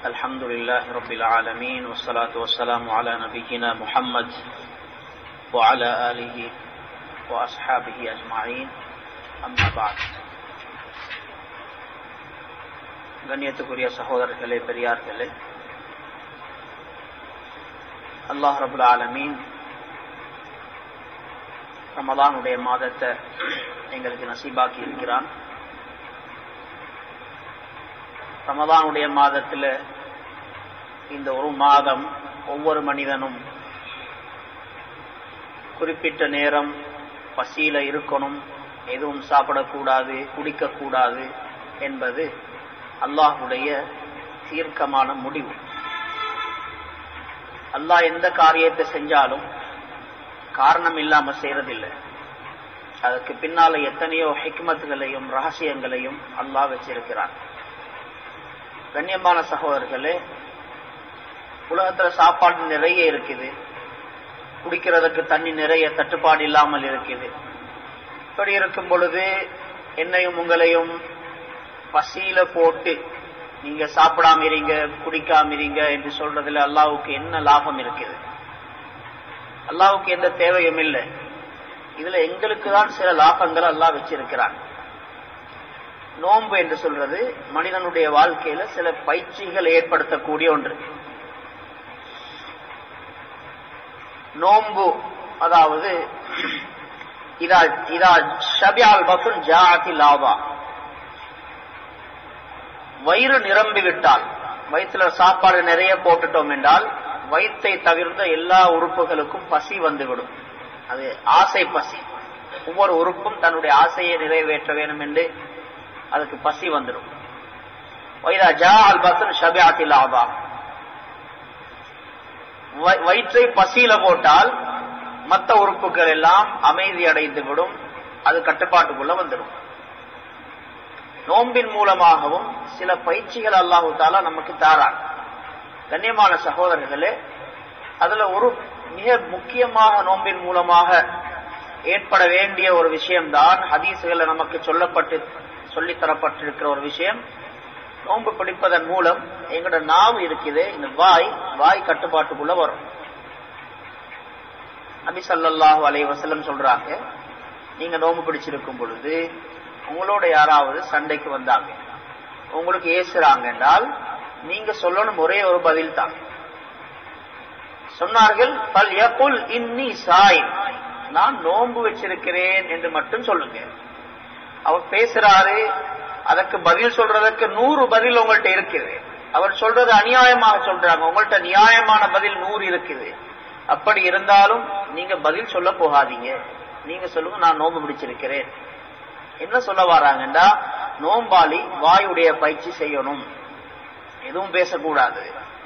الحمد لله رب العالمين والصلاة والسلام على نبينا محمد وعلى آله وأصحابه أجمعين أما بعد. கண்ணியத்துக்குரிய சகோதரர்களே, பெரியார்களே, அல்லாஹ் ரபுல் ஆலமீன் ரமலானுடைய மாதத்தை எங்களுக்கு நசீபாக்கி இருக்கிறான். ரமலானுடைய மாதத்தில் இந்த ஒரு மாதம் ஒவ்வொரு மனிதனும் குறிப்பிட்ட நேரம் பசியில இருக்கணும், எதுவும் சாப்பிடக்கூடாது, குடிக்கக்கூடாது என்பது அல்லாஹ்வுடைய தீர்க்கமான முடிவு. அல்லாஹ் எந்த காரியத்தை செஞ்சாலும் காரணம் இல்லாம செய்யறதில்லை. அதற்கு பின்னால எத்தனையோ ஹிக்மத்துகளையும் ரகசியங்களையும் அல்லாஹ் வச்சிருக்கிறான். கண்ணியமான சகோதரர்களே, உலகத்துல சாப்பாடு நிறைய இருக்குது, குடிக்கிறதுக்கு தண்ணி நிறைய தட்டுப்பாடு இல்லாமல் இருக்குது. இப்படி இருக்கும் பொழுது என்னையும் உங்களையும் பசியில போட்டு நீங்க சாப்பிடாம இருங்க, குடிக்காம இருங்க என்று சொல்றதுல அல்லாஹ்வுக்கு என்ன லாபம் இருக்குது? அல்லாஹ்வுக்கு எந்த தேவையும் இல்லை. இதுல எங்களுக்கு தான் சில லாபங்கள் அல்லாஹ் வச்சிருக்கிறான். நோன்பு என்று சொல்றது மனிதனுடைய வாழ்க்கையில சில பயிற்சிகள் ஏற்படுத்தக்கூடிய ஒன்று. நோன்பு அதாவது வயிறு நிரம்பிவிட்டால், வயிற்றுல சாப்பாடு நிறைய போட்டுட்டோம் என்றால் வயிற்றை தவிர்த்த எல்லா உறுப்புகளுக்கும் பசி வந்துவிடும். அது ஆசை பசி. ஒவ்வொரு உறுப்பும் தன்னுடைய ஆசையை நிறைவேற்ற வேண்டும் என்று அதுக்கு பசி வந்துடும். வயிற்றை பசியில போட்டால் மற்ற உறுப்புகள் எல்லாம் அமைதி அடைந்து விடும், அது கட்டுப்பாட்டுக்குள்ள வந்துடும். நோம்பின் மூலமாகவும் சில பயிற்சிகள் அல்லாஹு தஆலா நமக்கு தாரான். கண்ணியமான சகோதரர்களே, அதுல ஒரு மிக முக்கியமாக நோம்பின் மூலமாக ஏற்பட வேண்டிய ஒரு விஷயம்தான் ஹதீசுகளை நமக்கு சொல்லித்தரப்பட்டிருக்கிற ஒரு விஷயம். நோன்பு பிடிப்பதன் மூலம் எங்களோட நாவு இருக்குது, இந்த வாய் கட்டுப்பாட்டுக்குள்ள வரும். நபி ஸல்லல்லாஹு அலைஹி வஸல்லம் சொல்றாங்க, நீங்க நோன்பு பிடிச்சிருக்கும் பொழுது உங்களோட யாராவது சண்டைக்கு வந்தாங்க, உங்களுக்கு ஏசுறாங்க என்றால் நீங்க சொல்லணும் ஒரே ஒரு பதில் தான். சொன்னார்கள், ஃபல்யகுல் இன்னி ஸாயிம், நான் நோன்பு வச்சிருக்கிறேன் என்று மட்டும் சொல்லுங்க. அவர் பேசுறாரு, அதற்கு பதில் சொல்றதற்கு 100 பதில் உங்கள்கிட்ட இருக்குது. அவர் சொல்றது அநியாயமாக சொல்றாங்க, உங்கள்கிட்ட நியாயமான பதில் 100 இருக்குது. அப்படி இருந்தாலும் நீங்க பதில் சொல்ல போகாதீங்க. நீங்க சொல்லுங்க, நான் நோன்பு பிடிச்சிருக்கிறேன். என்ன சொல்ல வராங்கன்னா, நோம்பாளி வாயுடைய பயிற்சி செய்யணும், எதுவும் பேசக்கூடாது.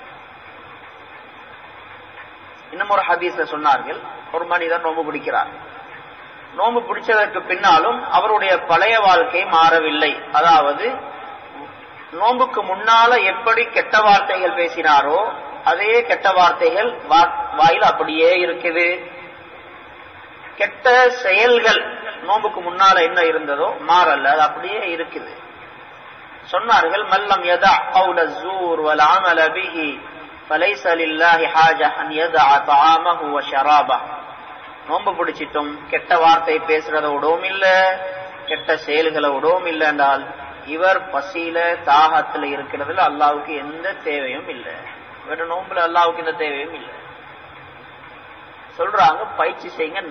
இன்னும் ஒரு ஹதீஸ்ல சொன்னார்கள், ஒரு மனிதர் நோன்பு பிடிக்கிறார். நோன்பு பிடிச்சதற்கு பின்னாலும் அவருடைய பழைய வாழ்க்கை மாறவில்லை. அதாவது நோன்புக்கு முன்னால எப்படி கெட்ட வார்த்தைகள் பேசினாரோ அதே கெட்ட வார்த்தைகள் வாயில் அப்படியே இருக்குது. கெட்ட செயல்கள் நோன்புக்கு முன்னால என்ன இருந்ததோ மாறல்ல, அது அப்படியே இருக்குது. சொன்னார்கள், மல்லம் யதா கௌல ஸூர் வல் அமல பிஹி ஃபலைஸ லில்லாஹி ஹாஜா அன் யதா தஆமஹு வ ஷராபஹு. நோன்பு பிடிச்சிட்டும் கெட்ட வார்த்தை பேசுறத விடவும் இல்ல, கெட்ட செயல்களை விடவும் இல்லை என்றால் இவர் பசியில தாகத்துல இருக்கிறதுல அல்லாஹ்வுக்கு எந்த தேவையும் இல்லை. இவர நோன்புல அல்லாஹ்வுக்கு எந்த தேவையும் இல்லை. சொல்றாங்க, பயிற்சி செய்யுங்க,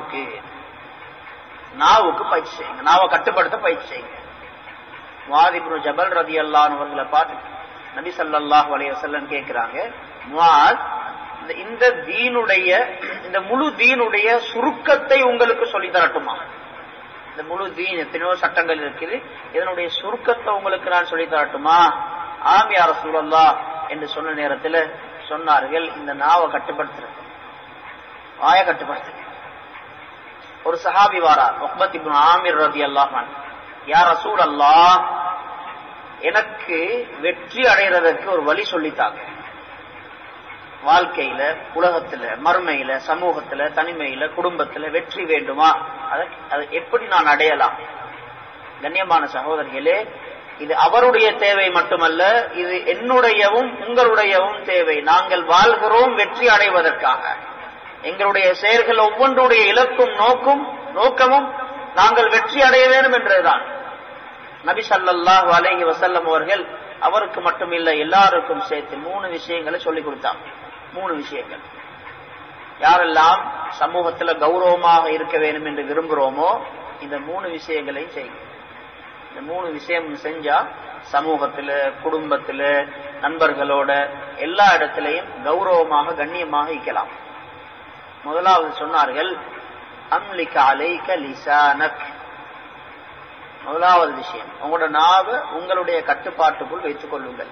நாவுக்கு பயிற்சி செய்யுங்க, நாவை கட்டுப்படுத்த பயிற்சி செய்யுங்க. முஆத் இப்னு ஜபல் ரலியல்லாஹு அன்ஹு அவர்களை பார்த்து நபி ஸல்லல்லாஹு அலைஹி வஸல்லம் கேட்கிறாங்க, முஆத், இந்த தீனுடைய, இந்த முழு தீனுடைய சுருக்கத்தை உங்களுக்கு சொல்லி தரட்டுமா? இந்த முழு தீன் எத்தனையோ சட்டங்கள் இருக்குது, இதனுடைய சுருக்கத்தை உங்களுக்கு நான் சொல்லி தரட்டுமா? ஆம் யா ரசூலல்லாஹ் என்று சொன்ன நேரத்தில் சொன்னார்கள், இந்த நாவை கட்டுப்படுத்துறது, வாயை கட்டுப்படுத்துங்க. ஒரு சஹாபி வாரார், உக்பத் இப்னு ஆமிர் ரலியல்லாஹு அன்ஹு, யா ரசூலல்லாஹ், எனக்கு வெற்றி அடைகிறதுக்கு ஒரு வழி சொல்லித்தாங்க. வாழ்க்கையில, உலகத்துல, மறுமையில, சமூகத்துல, தனிமையில, குடும்பத்துல வெற்றி வேண்டுமா? அதை எப்படி நான் அடையலாம்? கண்ணியமான சகோதரர்களே, இது அவருடைய தேவை மட்டுமல்ல, இது என்னுடையவும் உங்களுடையவும் தேவை. நாங்கள் வாழ்கிறோம் வெற்றி அடைவதற்காக. எங்களுடைய செயல்கள் ஒவ்வொன்றுடைய இலக்கும் நோக்கமும் நாங்கள் வெற்றி அடைய வேண்டும் என்றுதான். நபி ஸல்லல்லாஹு அலைஹி வஸல்லம் அவர்கள் அவருக்கு மட்டுமில்லை எல்லாருக்கும் சேர்த்து 3 விஷயங்களை சொல்லிக் கொடுத்தாங்க. 3 விஷயங்கள். யாரெல்லாம் சமூகத்துல கௌரவமாக இருக்க வேண்டும் என்று விரும்புகிறோமோ இந்த 3 விஷயங்களையும் செய்யும். இந்த 3 விஷயம் செஞ்சா சமூகத்துல, குடும்பத்துல, நண்பர்களோட எல்லா இடத்திலையும் கௌரவமாக கண்ணியமாக இருக்கலாம். முதலாவது சொன்னார்கள், அம்லிக அலைக லிசானக். முதலாவது விஷயம், உங்களோட நாவை உங்களுடைய கட்டுப்பாட்டுக்குள் வைத்துக் கொள்ளுங்கள்.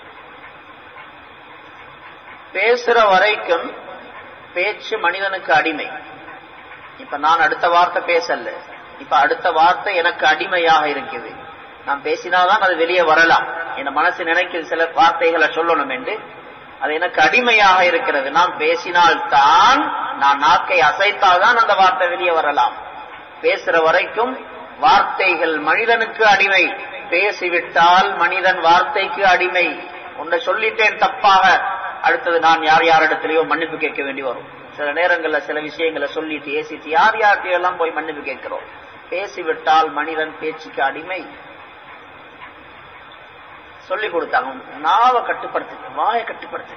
பேசுற வரைக்கும் பேச்சு மனிதனுக்கு அடிமை. இப்ப நான் அடுத்த வார்த்தை பேசல, இப்ப அடுத்த வார்த்தை எனக்கு அடிமையாக இருக்குது. நான் பேசினாதான் அது வெளியே வரலாம். என் மனசு நினைக்கிற சில வார்த்தைகளை சொல்லணும் என்று அது எனக்கு அடிமையாக இருக்கிறது. நான் பேசினால்தான், நான் நாக்கை அசைத்தால்தான் அந்த வார்த்தை வெளியே வரலாம். பேசுற வரைக்கும் வார்த்தைகள் மனிதனுக்கு அடிமை. பேசிவிட்டால் மனிதன் வார்த்தைக்கு அடிமை. ஒன்றை சொல்லிட்டேன் தப்பாக, அடுத்தது நான் யாரிடத்திலேயோ மன்னிப்பு கேட்க வேண்டி வரும். சில நேரங்கள்ல சில விஷயங்களை சொல்லிட்டு ஏசிட்டு யார்கிட்டயோ எல்லாம் போய் மன்னிப்பு கேட்கிறோம். பேசிவிட்டால் மனிதன் பேச்சுக்கு அடிமை. சொல்லி கொடுத்தாங்க, நாவை கட்டுப்படுத்து, வாயை கட்டுப்படுத்து.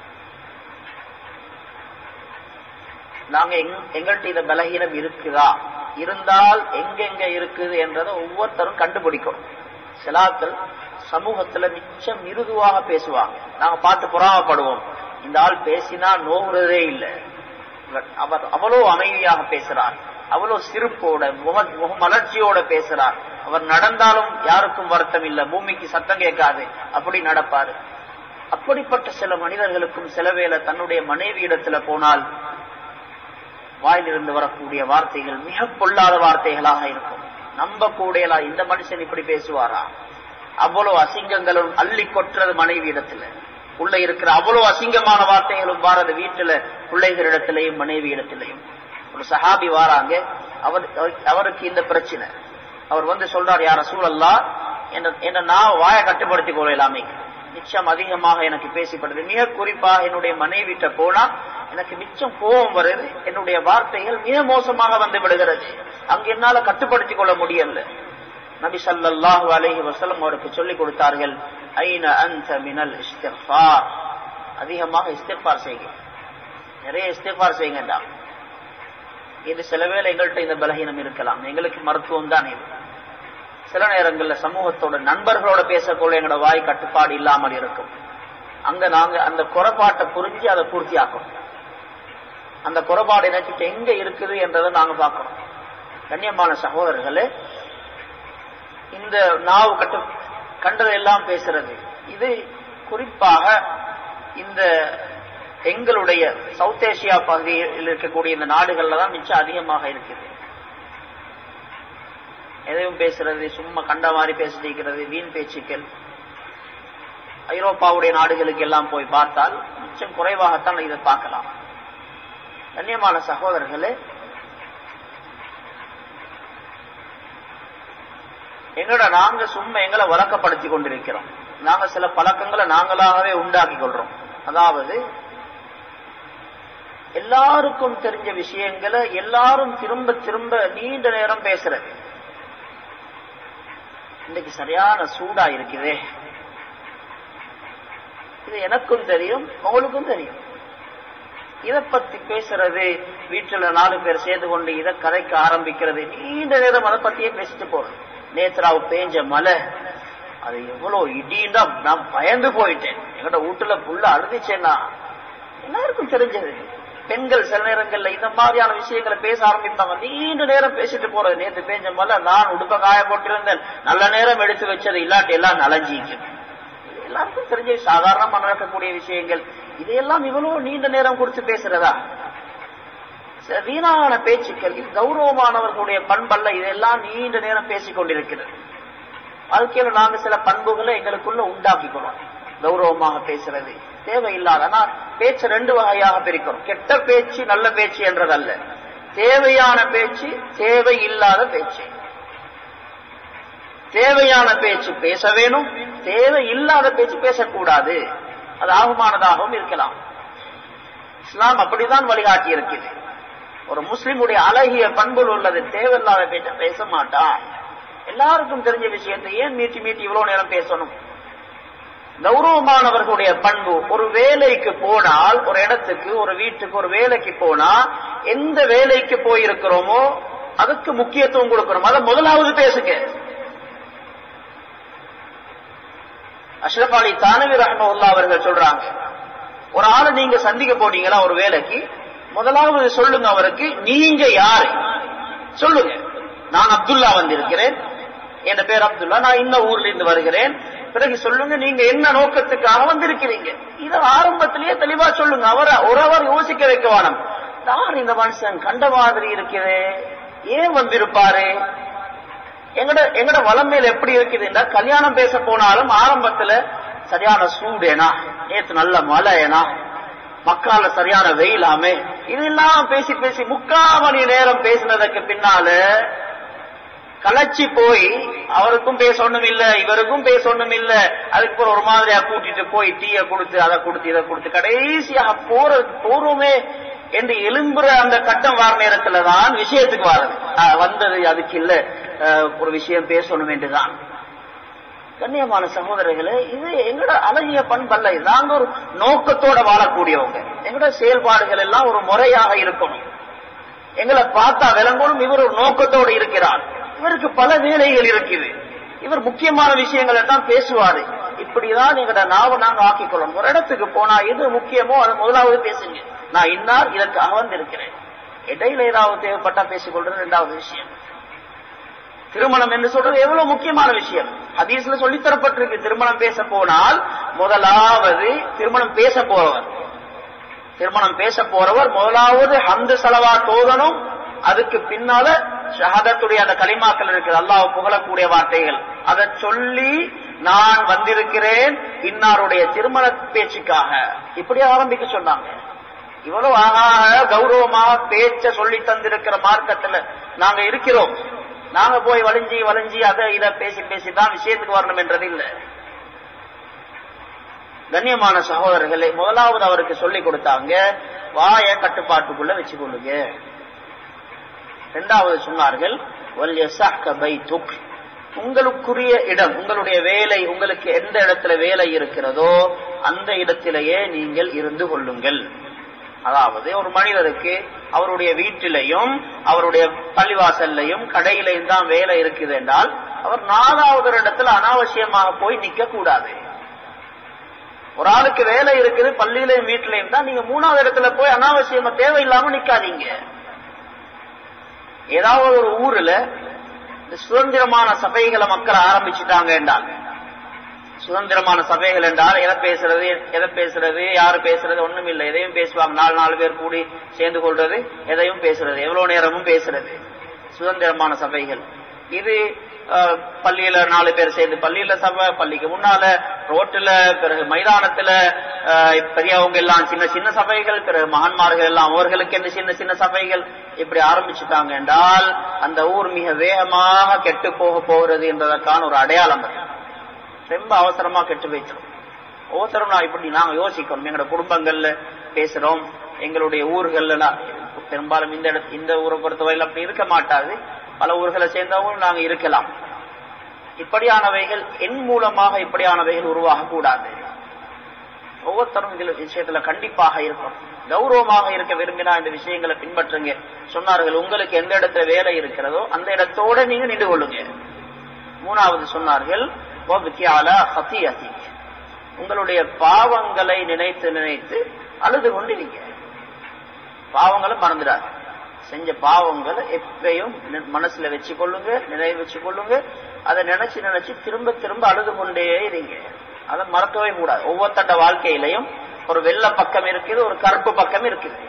நாங்க எங்கள்கிட்ட இந்த பலகீனம் இருக்குதா, இருந்தால் எங்கெங்க இருக்குது என்றதை ஒவ்வொருத்தரும் கண்டுபிடிக்கணும். சிலாக்கள் சமூகத்துல மிச்சம் மிருதுவாக பேசுவாங்க. நாங்க பார்த்து புறாமப்படுவோம். இந்த ஆள் பேசினா நோவுறதே இல்லை. அவர் அவ்வளோ அமைதியாக பேசுறார், அவ்வளோ சிரிப்போட முகமலர்ச்சியோட பேசுறார். அவர் நடந்தாலும் யாருக்கும் வருத்தம் இல்லை, பூமிக்கு சத்தம் கேட்காது, அப்படி நடப்பாரு. அப்படிப்பட்ட சில மனிதர்களுக்கும் சில வேளை தன்னுடைய மனைவி இடத்துல போனால் வாயிலிருந்து வரக்கூடிய வார்த்தைகள் மிக பொல்லாத வார்த்தைகளாக இருக்கும். நம்ப கூடையலா, இந்த மனுஷன் இப்படி பேசுவாரா? அவ்வளவு அசிங்கங்களும் அள்ளி கொட்டுறது மனைவி இடத்துல. உள்ள இருக்கிற அவ்வளவு அசிங்கமான வார்த்தைகளும் வாரது வீட்டுல, பிள்ளைகளிடத்திலையும் மனைவி இடத்திலையும். ஒரு சஹாபி வாராங்க, அவருக்கு இந்த பிரச்சனை. அவர் வந்து சொல்றார், யார் ரசூலல்லாஹ், என்ன நான் வாயை கட்டுப்படுத்திக் கொள்ளலாமே, மிச்சம் அதிகமாக எனக்கு பேசிப்படுது. மிக குறிப்பாக என்னுடைய மனைவிட்ட போனா எனக்கு மிச்சம் கோபம் வருது, என்னுடைய வார்த்தைகள் மிக மோசமாக வந்து விடுகிறது, அங்கு என்னால கட்டுப்படுத்திக் கொள்ள முடியல. நபி ஸல்லல்லாஹு அலைஹி வஸல்லம் அவருக்கு சொல்லிக் கொடுத்தார்கள், ஐன அன்த மினல் இஸ்திக்ஃபார். அதிகமாக இஸ்திக்ஃபார் செய்யுங்க, நிறைய இஸ்திக்ஃபார் செய்யுங்கடா. இது சில வேளை எங்கள்கிட்ட இந்த பலகீனம் இருக்கலாம், எங்களுக்கு மருத்துவம் தான் இது. சில நேரங்கள்ல சமூகத்தோட நண்பர்களோட பேசக்கூடிய எங்களோட வாய் கட்டுப்பாடு இல்லாமல் இருக்கும். அங்க நாங்க அந்த குறைபாட்டை புரிஞ்சு அதை பூர்த்தி ஆக்கணும். அந்த குறைபாடு எனக்கு எங்க இருக்குது என்றதை நாங்க பார்க்கணும். கண்ணியமான சகோதரர்களே, இந்த நாவு கண்டதெல்லாம் பேசுறது, இது குறிப்பாக இந்த எங்களுடைய சவுத் ஏசியா பகுதியில் இருக்கக்கூடிய இந்த நாடுகள்ல தான் மிச்சம் அதிகமாக இருக்குது. எதையும் பேசுறது, சும்மா கண்ட மாதிரி பேசிக்கிறது, வீண் பேச்சுக்கள். ஐரோப்பாவுடைய நாடுகளுக்கு எல்லாம் போய் பார்த்தால் மிச்சம் குறைவாகத்தான் இதை பார்க்கலாம். கண்ணியமான சகோதரர்களே, நாங்க சும்மா எங்களை வழக்கப்படுத்திக் கொண்டிருக்கிறோம். நாங்க சில பழக்கங்களை நாங்களாகவே உண்டாக்கி கொள்றோம். அதாவது எல்லாருக்கும் தெரிஞ்ச விஷயங்களை எல்லாரும் திரும்ப திரும்ப நீண்ட நேரம் பேசுறது. இன்னைக்கு சரியான சூடா இருக்குதே, இது எனக்கும் தெரியும், உங்களுக்கும் தெரியும். இதை பத்தி பேசுறது, வீட்டுல 4 பேர் சேர்ந்து கொண்டு இதை கதைக்க ஆரம்பிக்கிறது, நீண்ட நேரம் அதை பத்தியே பேசிட்டு போறது. நேத்ராவு பேஞ்ச மழை, அது எவ்வளவு இடின்னா நான் பயந்து போயிட்டேன், எங்கட வீட்டுல புள்ள அழுதுச்சேன்னா எல்லாருக்கும் தெரிஞ்சது. பெண்கள் சில நேரங்கள்ல இந்த மாதிரியான விஷயங்களை பேச ஆரம்பிப்பாங்க, நீண்ட நேரம் பேசிட்டு போறது. நேற்று பேஞ்ச மழை, நான் உடுப்ப காய போட்டிருந்தேன், நல்ல நேரம் எடுத்து வச்சது இல்லாட்டி எல்லாம் நலஞ்சிக்கும். எல்லாருக்கும் தெரிஞ்ச சாதாரணமா நடக்கக்கூடிய விஷயங்கள், இதையெல்லாம் இவ்வளவு நீண்ட நேரம் குறித்து பேசுறதா? வீணான பேச்சுக்கள், இது கௌரவமானவர்களுடைய பண்பல்ல. இதெல்லாம் நீண்ட நேரம் பேசிக் கொண்டிருக்கிறது. வாழ்க்கையில நாங்க சில பண்புகளை எங்களுக்குள்ள உண்டாக்கிக்கணும். கௌரவமாக பேசுறது தேவையில்லாத. ஆனால் பேச்சு 2 வகையாக பிரிக்கிறோம். கெட்ட பேச்சு, நல்ல பேச்சு என்றதல்ல. தேவையான பேச்சு, தேவையில்லாத பேச்சு. தேவையான பேச்சு பேச வேணும், தேவை இல்லாத பேச்சு பேசக்கூடாது. அது ஆகுமானதாகவும் இருக்கலாம். இஸ்லாம் அப்படிதான் வழிகாட்டி இருக்குது. ஒரு முஸ்லிமுடைய அழகிய பண்புகள் உள்ளது. தேவையில்லாத பேச்ச பேச மாட்டான். எல்லாருக்கும் தெரிஞ்ச விஷயத்தை ஏன் மீட்டி மீட்டி இவ்வளவு நேரம் பேசணும்? கௌரவமானவர்களுடைய பண்பு. ஒரு வேலைக்கு போனால், ஒரு இடத்துக்கு, ஒரு வீட்டுக்கு, ஒரு வேலைக்கு போனா எந்த வேலைக்கு போயிருக்கிறோமோ அதுக்கு முக்கியத்துவம் கொடுக்கணும். அதை முதலாவது பேசுங்க. அஷ்ரப் அலி தானவி ரஹ்மத்துல்லாஹி அவர்கள் சொல்றாங்க, ஒரு ஆளை நீங்க சந்திக்க போனீங்களா ஒரு வேலைக்கு, முதலாவது சொல்லுங்க அவருக்கு, நீங்க யாரு சொல்லுங்க. நான் அப்துல்லா வந்திருக்கிறேன், என் பேர் அப்துல்லா, நான் இந்த ஊர்ல இருந்து வருகிறேன். பிறகு சொல்லுங்க நீங்க என்ன நோக்கத்துக்காக வந்திருக்கிறீங்க. இதை ஆரம்பத்திலேயே தெளிவா சொல்லுங்க. ஒருவர் யோசிக்க வைக்க வேணும். யார் இந்த மனுஷன், கண்ட மாதிரி இருக்கிறே, ஏன் வந்திருப்பாரு? எங்கட வளமையில எப்படி இருக்குதுன்னா, கல்யாணம் பேச போனாலும் ஆரம்பத்துல சரியான சூடேனா, நேற்று நல்ல மழைனா, மக்கால சரியான வெயிலாமே, இதெல்லாம் பேசி பேசி 3/4 மணி நேரம் பேசினதுக்கு பின்னால களைச்சி போய் அவருக்கும் பேச ஒண்ணும் இல்ல, இவருக்கும் பேச ஒண்ணும் இல்ல. அதுக்கு ஒரு மாதிரியா கூட்டிட்டு போய் டீயை கொடுத்து அதை கொடுத்து இதை கொடுத்து கடைசியாக போறோமே என்று எழும்புற அந்த கட்டம் வார நேரத்துலதான் விஷயத்துக்கு வந்தது. அதுக்கு இல்ல, ஒரு விஷயம் பேசணும் என்றுதான். கண்ணியமான சகோதரர்களே, இது எங்கட அழகிய பண்பல்ல. நாங்க ஒரு நோக்கத்தோட வாழக்கூடியவங்க. எங்கட செயல்பாடுகள் எல்லாம் ஒரு முறையாக இருக்கணும். எங்களை பார்த்தா விளங்கணும் இவர் ஒரு நோக்கத்தோடு இருக்கிறார், இவருக்கு பல வேலைகள் இருக்குது, இவர் முக்கியமான விஷயங்களை தான் பேசுவாரு. இப்படிதான் எங்கட நாவை நாங்க ஆக்கிக்கொள்ளணும். ஒரு இடத்துக்கு போனா எது முக்கியமோ அதை முதலாவது பேசுங்க. நான் இன்னார் இதற்காக வந்திருக்கிறேன். இடையில ஏதாவது தேவைப்பட்டா பேசிக்கொள்றது இரண்டாவது விஷயம். திருமணம் என்று சொல்றது எவ்வளவு முக்கியமான விஷயம். ஹதீஸ்ல சொல்லித்தரப்பட்டிருக்கு, திருமணம் பேச போனால் முதலாவது திருமணம் பேச போறவர் முதலாவது ஹம்து ஸலவாத் ஓதணும். அதுக்கு பின்னால ஷஹாதத்துடைய அந்த கலிமாக்கள் இருக்குது, அல்லாஹ் புகழக்கூடிய வார்த்தைகள், அதை சொல்லி நான் வந்திருக்கிறேன் இன்னாருடைய திருமண பேச்சுக்காக, இப்படி ஆரம்பிக்க சொன்னாங்க. இவ்வளவு அழகாக கௌரவமாக பேச்ச சொல்லி தந்திருக்கிற மார்க்கத்துல நாங்க இருக்கிறோம். நாங்க போய் வளைஞ்சி அதை இதை பேசி பேசிதான் விஷயத்துக்கு வரணும் என்றது இல்லை. கண்ணியமான சகோதரர்களை, முதலாவது அவருக்கு சொல்லிக் கொடுத்தாங்க, வாய கட்டுப்பாட்டுக்குள்ள வச்சு கொள்ளுங்க. இரண்டாவது சொன்னார்கள், உங்களுக்குரிய இடம், உங்களுடைய வேலை, உங்களுக்கு எந்த இடத்துல வேலை இருக்கிறதோ அந்த இடத்திலேயே நீங்கள் இருந்து கொள்ளுங்கள். அதாவது ஒரு மனிதருக்கு அவருடைய வீட்டிலையும் அவருடைய பள்ளிவாசல்லையும் கடையிலையும் தான் வேலை இருக்குது என்றால் அவர் 4வது இடத்துல அனாவசியமாக போய் நிக்க கூடாது. ஒரு ஆளுக்கு வேலை இருக்குது பள்ளியிலையும் வீட்டிலையும் தான், நீங்க 3வது இடத்துல போய் அனாவசியமா தேவையில்லாம நிக்காதீங்க. ஏதாவது ஒரு ஊர்ல சுதந்திரமான சபைகளை மக்கள் ஆரம்பிச்சுட்டாங்க என்றால், சுதந்திரமான சபைகள் என்றால் எதை பேசுறது யாரு பேசுறது ஒண்ணும் இல்லை, எதையும் பேசுவாங்க. 4 பேர் கூடி சேர்ந்து கொள்றது, எதையும் பேசுறது, எவ்வளவு நேரமும் பேசுறது, சுதந்திரமான சபைகள். இது பள்ளியில 4 பேர் சேர்ந்து பள்ளியில சபை, பள்ளிக்கு முன்னால ரோட்டுல, பிறகு மைதானத்துல பெரியவங்க எல்லாம் சின்ன சின்ன சபைகள், பிறகு மகான்மார்கள் எல்லாம் அவர்களுக்கு என்று சின்ன சின்ன சபைகள், இப்படி ஆரம்பிச்சுட்டாங்க என்றால் அந்த ஊர் மிக வேகமாக கெட்டு போகிறது என்பதற்கான ஒரு அடையாளம். ரொம்ப அவசரமா கெட்டு வைக்கிறோம். அவசரம் இப்படி நாங்க யோசிக்கணும். எங்களோட குடும்பங்கள்ல பேசுறோம், எங்களுடைய ஊர்கள்ல பெரும்பாலும் இந்த ஊரை பொறுத்தவரையில் அப்படி இருக்க மாட்டாது, பல ஊர்களை சேர்ந்தவங்களும் நாங்க இருக்கலாம். இப்படியானவைகள் என் மூலமாக இப்படியானவைகள் உருவாக கூடாது. ஒவ்வொருத்தரும் இந்த விஷயத்துல கண்டிப்பாக இருக்கும். கௌரவமாக இருக்க விரும்பினா இந்த விஷயங்களை பின்பற்றுங்க. சொன்னார்கள், உங்களுக்கு எந்த இடத்துல வேலை இருக்கிறதோ அந்த இடத்தோட நீங்க நின்று கொள்ளுங்க. 3வது சொன்னார்கள், உங்களுடைய பாவங்களை நினைத்து நினைத்து அழுது கொண்டு நீங்க பாவங்களை மறந்துடாது. செஞ்ச பாவங்களை எப்பயும் மனசுல வச்சு கொள்ளுங்க, நினைவு வச்சு கொள்ளுங்க. அதை நினைச்சு நினைச்சு திரும்ப திரும்ப அழுது கொண்டே இருங்க. அதை மறக்கவே கூடாது. ஒவ்வொருத்தண்ட வாழ்க்கையிலையும் ஒரு வெள்ளை பக்கம் இருக்குது, ஒரு கருப்பு பக்கம் இருக்குது,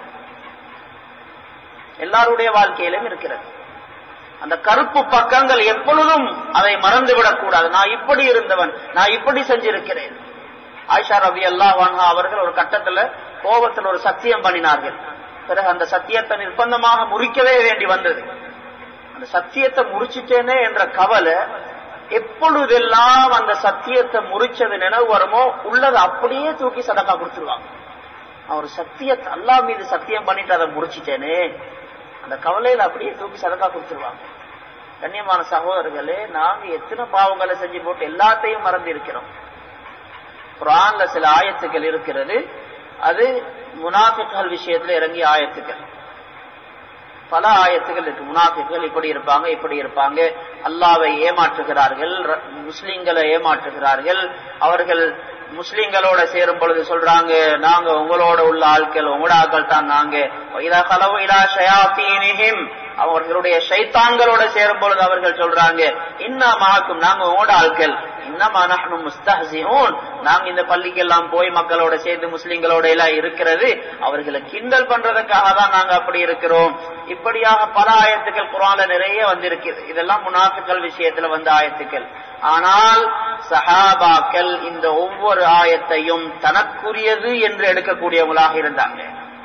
எல்லாருடைய வாழ்க்கையிலும் இருக்கிறது. அந்த கருப்பு பக்கங்கள் எப்பொழுதும் அதை மறந்துவிடக் கூடாது. நான் இப்படி இருந்தவன், நான் இப்படி செஞ்சிருக்கிறேன். ஆயிஷா ரலியல்லாஹு அன்ஹா அவர்கள் ஒரு கட்டத்துல கோபத்தில் ஒரு சத்தியம் பண்ணினார்கள். பிறகு அந்த சத்தியத்தை நிர்பந்தமாக முறிக்கவே வேண்டி வந்தது. அந்த சத்தியத்தை முறிச்சிட்டேனே என்ற கவலை எப்பொழுதெல்லாம் அந்த சத்தியத்தை முறிச்சது நினைவு வருமோ உள்ளதை அப்படியே தூக்கி சதக்கா கொடுத்துருவாங்க. அவர் சத்தியத்தை அல்லாஹ் மீது சத்தியம் பண்ணிட்டு அதை முறிச்சிட்டேனே அந்த கவலையில அப்படியே தூக்கி சதக்கா கொடுத்துருவாங்க. கண்ணியமான சகோதரர்களே, நாங்க எத்தனை பாவங்களை செஞ்சு போட்டு எல்லாத்தையும் மறந்து இருக்கிறோம். குர்ஆன்ல சில ஆயத்துக்கள் இருக்கிறது, அது முனாஃபிக்கள் விஷயத்துல இறங்கிய ஆயத்துக்கள். பல ஆயத்துகள் இருக்கு. முனாஃபிக்கள் இப்படி இருப்பாங்க, இப்படி இருப்பாங்க, அல்லாஹ்வை ஏமாற்றுகிறார்கள், முஸ்லிம்களை ஏமாற்றுகிறார்கள். அவர்கள் முஸ்லிம்களோட சேரும் பொழுது சொல்றாங்க, நாங்க உங்களோட உள்ள ஆட்கள், உங்களோட ஆட்கள் தான் நாங்க. அவர்களுடைய ஷைத்தான்களோட சேரும் பொழுது அவர்கள் சொல்றாங்க, இன்னா மஅக்கும், நாங்க உங்களோட ஆட்கள், இன்னமா நஹ்னு முஸ்தஹ்சிஊன், நாங்க இந்த பள்ளிக்கெல்லாம் போய் மக்களோட சேர்ந்து முஸ்லிம்களோட எல்லாம் இருக்கிறது அவர்களை கிண்டல் பண்றதுக்காக தான் நாங்க அப்படி இருக்கிறோம். இப்படியாக பல ஆயத்துக்கள் குர்ஆன்ல நிறைய வந்திருக்கிறது. இதெல்லாம் முனாஃபிக்கள் விஷயத்துல வந்த ஆயத்துக்கள். ஆனால் சஹாபாக்கள் இந்த ஒவ்வொரு ஆயத்தையும் தனக்குரியது என்று எடுக்கக்கூடியவங்களாக இருந்தாங்க.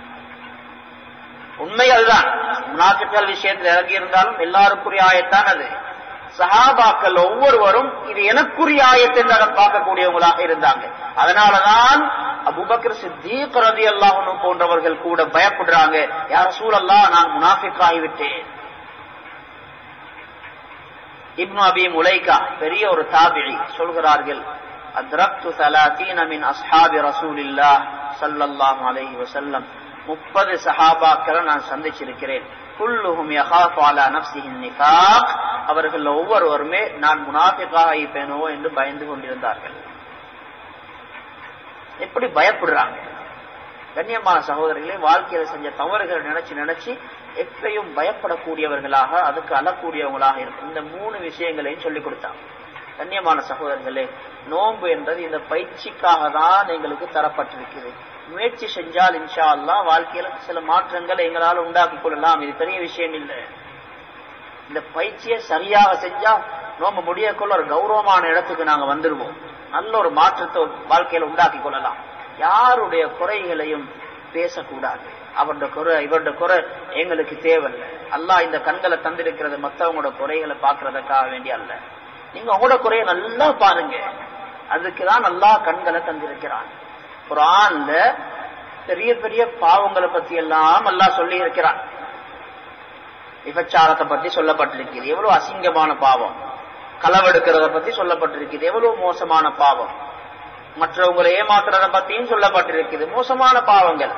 உண்மை அதுதான். முனாஃபிக்கள் விஷயத்தில் இறங்கி இருந்தாலும் எல்லாருக்குரிய ஆயத்தான் அது. சஹாபாக்கள் ஒவ்வொருவரும் இது எனக்குரிய ஆயத்தை என்று பார்க்கக்கூடியவங்களாக இருந்தாங்க. அதனாலதான் அபூபக்கர் சித்தீக் ரலியல்லாஹு அன்ஹு போன்றவர்கள் கூட பயப்படுறாங்க, யா ரசூலல்லாஹ், நான் முனாஃபிக் ஆகிவிட்டேன். இப்னு அபி முலைகா பெரிய ஒரு தாபிஈ சொல்கிறார்கள், அத்ரக்து 30 மின் அஸ்ஹாபி ரசூலில்லாஹ் ஸல்லல்லாஹு அலைஹி வஸல்லம், 30 சஹாபாக்களை நான் சந்திச்சிருக்கிறேன். குல்லுஹும் யகாஃபு அலா நஃப்ஸிஹி நிஃபாக், அவர்கள் ஒவ்வொருவருமே நான் முனாஃபிகாக இருப்பேனோ என்று பயந்து கொண்டிருந்தார்கள். எப்படி பயப்படுறாங்க கண்ணியமான சகோதரர்களே! வாழ்க்கையில செஞ்ச தவறுகள் நினைச்சு நினைச்சு எப்பயும் பயப்படக்கூடியவர்களாக, அதுக்கு அழக்கூடியவங்களாக இருக்கும். இந்த 3 விஷயங்களையும் சொல்லிக் கொடுத்தாங்க. கண்ணியமான சகோதரர்களே, நோன்பு என்றது இந்த பயிற்சிக்காக தான் எங்களுக்கு தரப்பட்டிருக்கிறது. முயற்சி செஞ்சால் இன்ஷா அல்லாஹ் வாழ்க்கையில சில மாற்றங்களை எங்களால் உண்டாக்கி கொள்ளலாம். இது பெரிய விஷயம் இல்லை. இந்த பயிற்சியை சரியாக செஞ்சா நோம்பு முடியக்குள்ள ஒரு கௌரவமான இடத்துக்கு நாங்க வந்துருவோம். நல்ல ஒரு மாற்றத்தை வாழ்க்கையில உண்டாக்கி கொள்ளலாம். யாருடைய குறைகளையும் பேசக்கூடாது. அவருடைய குறை இவருடைய குறை எங்களுக்கு தேவையில்லை. அல்லாஹ் இந்த கண்களை தந்திருக்கிறது மற்றவங்களோட குறைகளை பார்க்கறதுக்காக வேண்டிய அல்ல. நீங்க உங்களோட குறைய நல்லா பாருங்க, அதுக்குதான் அல்லாஹ் கண்களை தந்திருக்கிறான். குர்ஆன்ல பெரிய பெரிய பாவங்களை பத்தி எல்லாம் அல்லாஹ் சொல்லி இருக்கிறான். விபச்சாரத்தை பத்தி சொல்லப்பட்டிருக்கிறது, எவ்வளவு அசிங்கமான பாவம். களவெடுக்கிறத பத்தி சொல்லப்பட்டிருக்கிறது, எவ்வளவு மோசமான பாவம். மற்றவங்களை ஏமாத்துறத பத்தியும் சொல்லப்பட்டிருக்கிறது, மோசமான பாவங்கள்.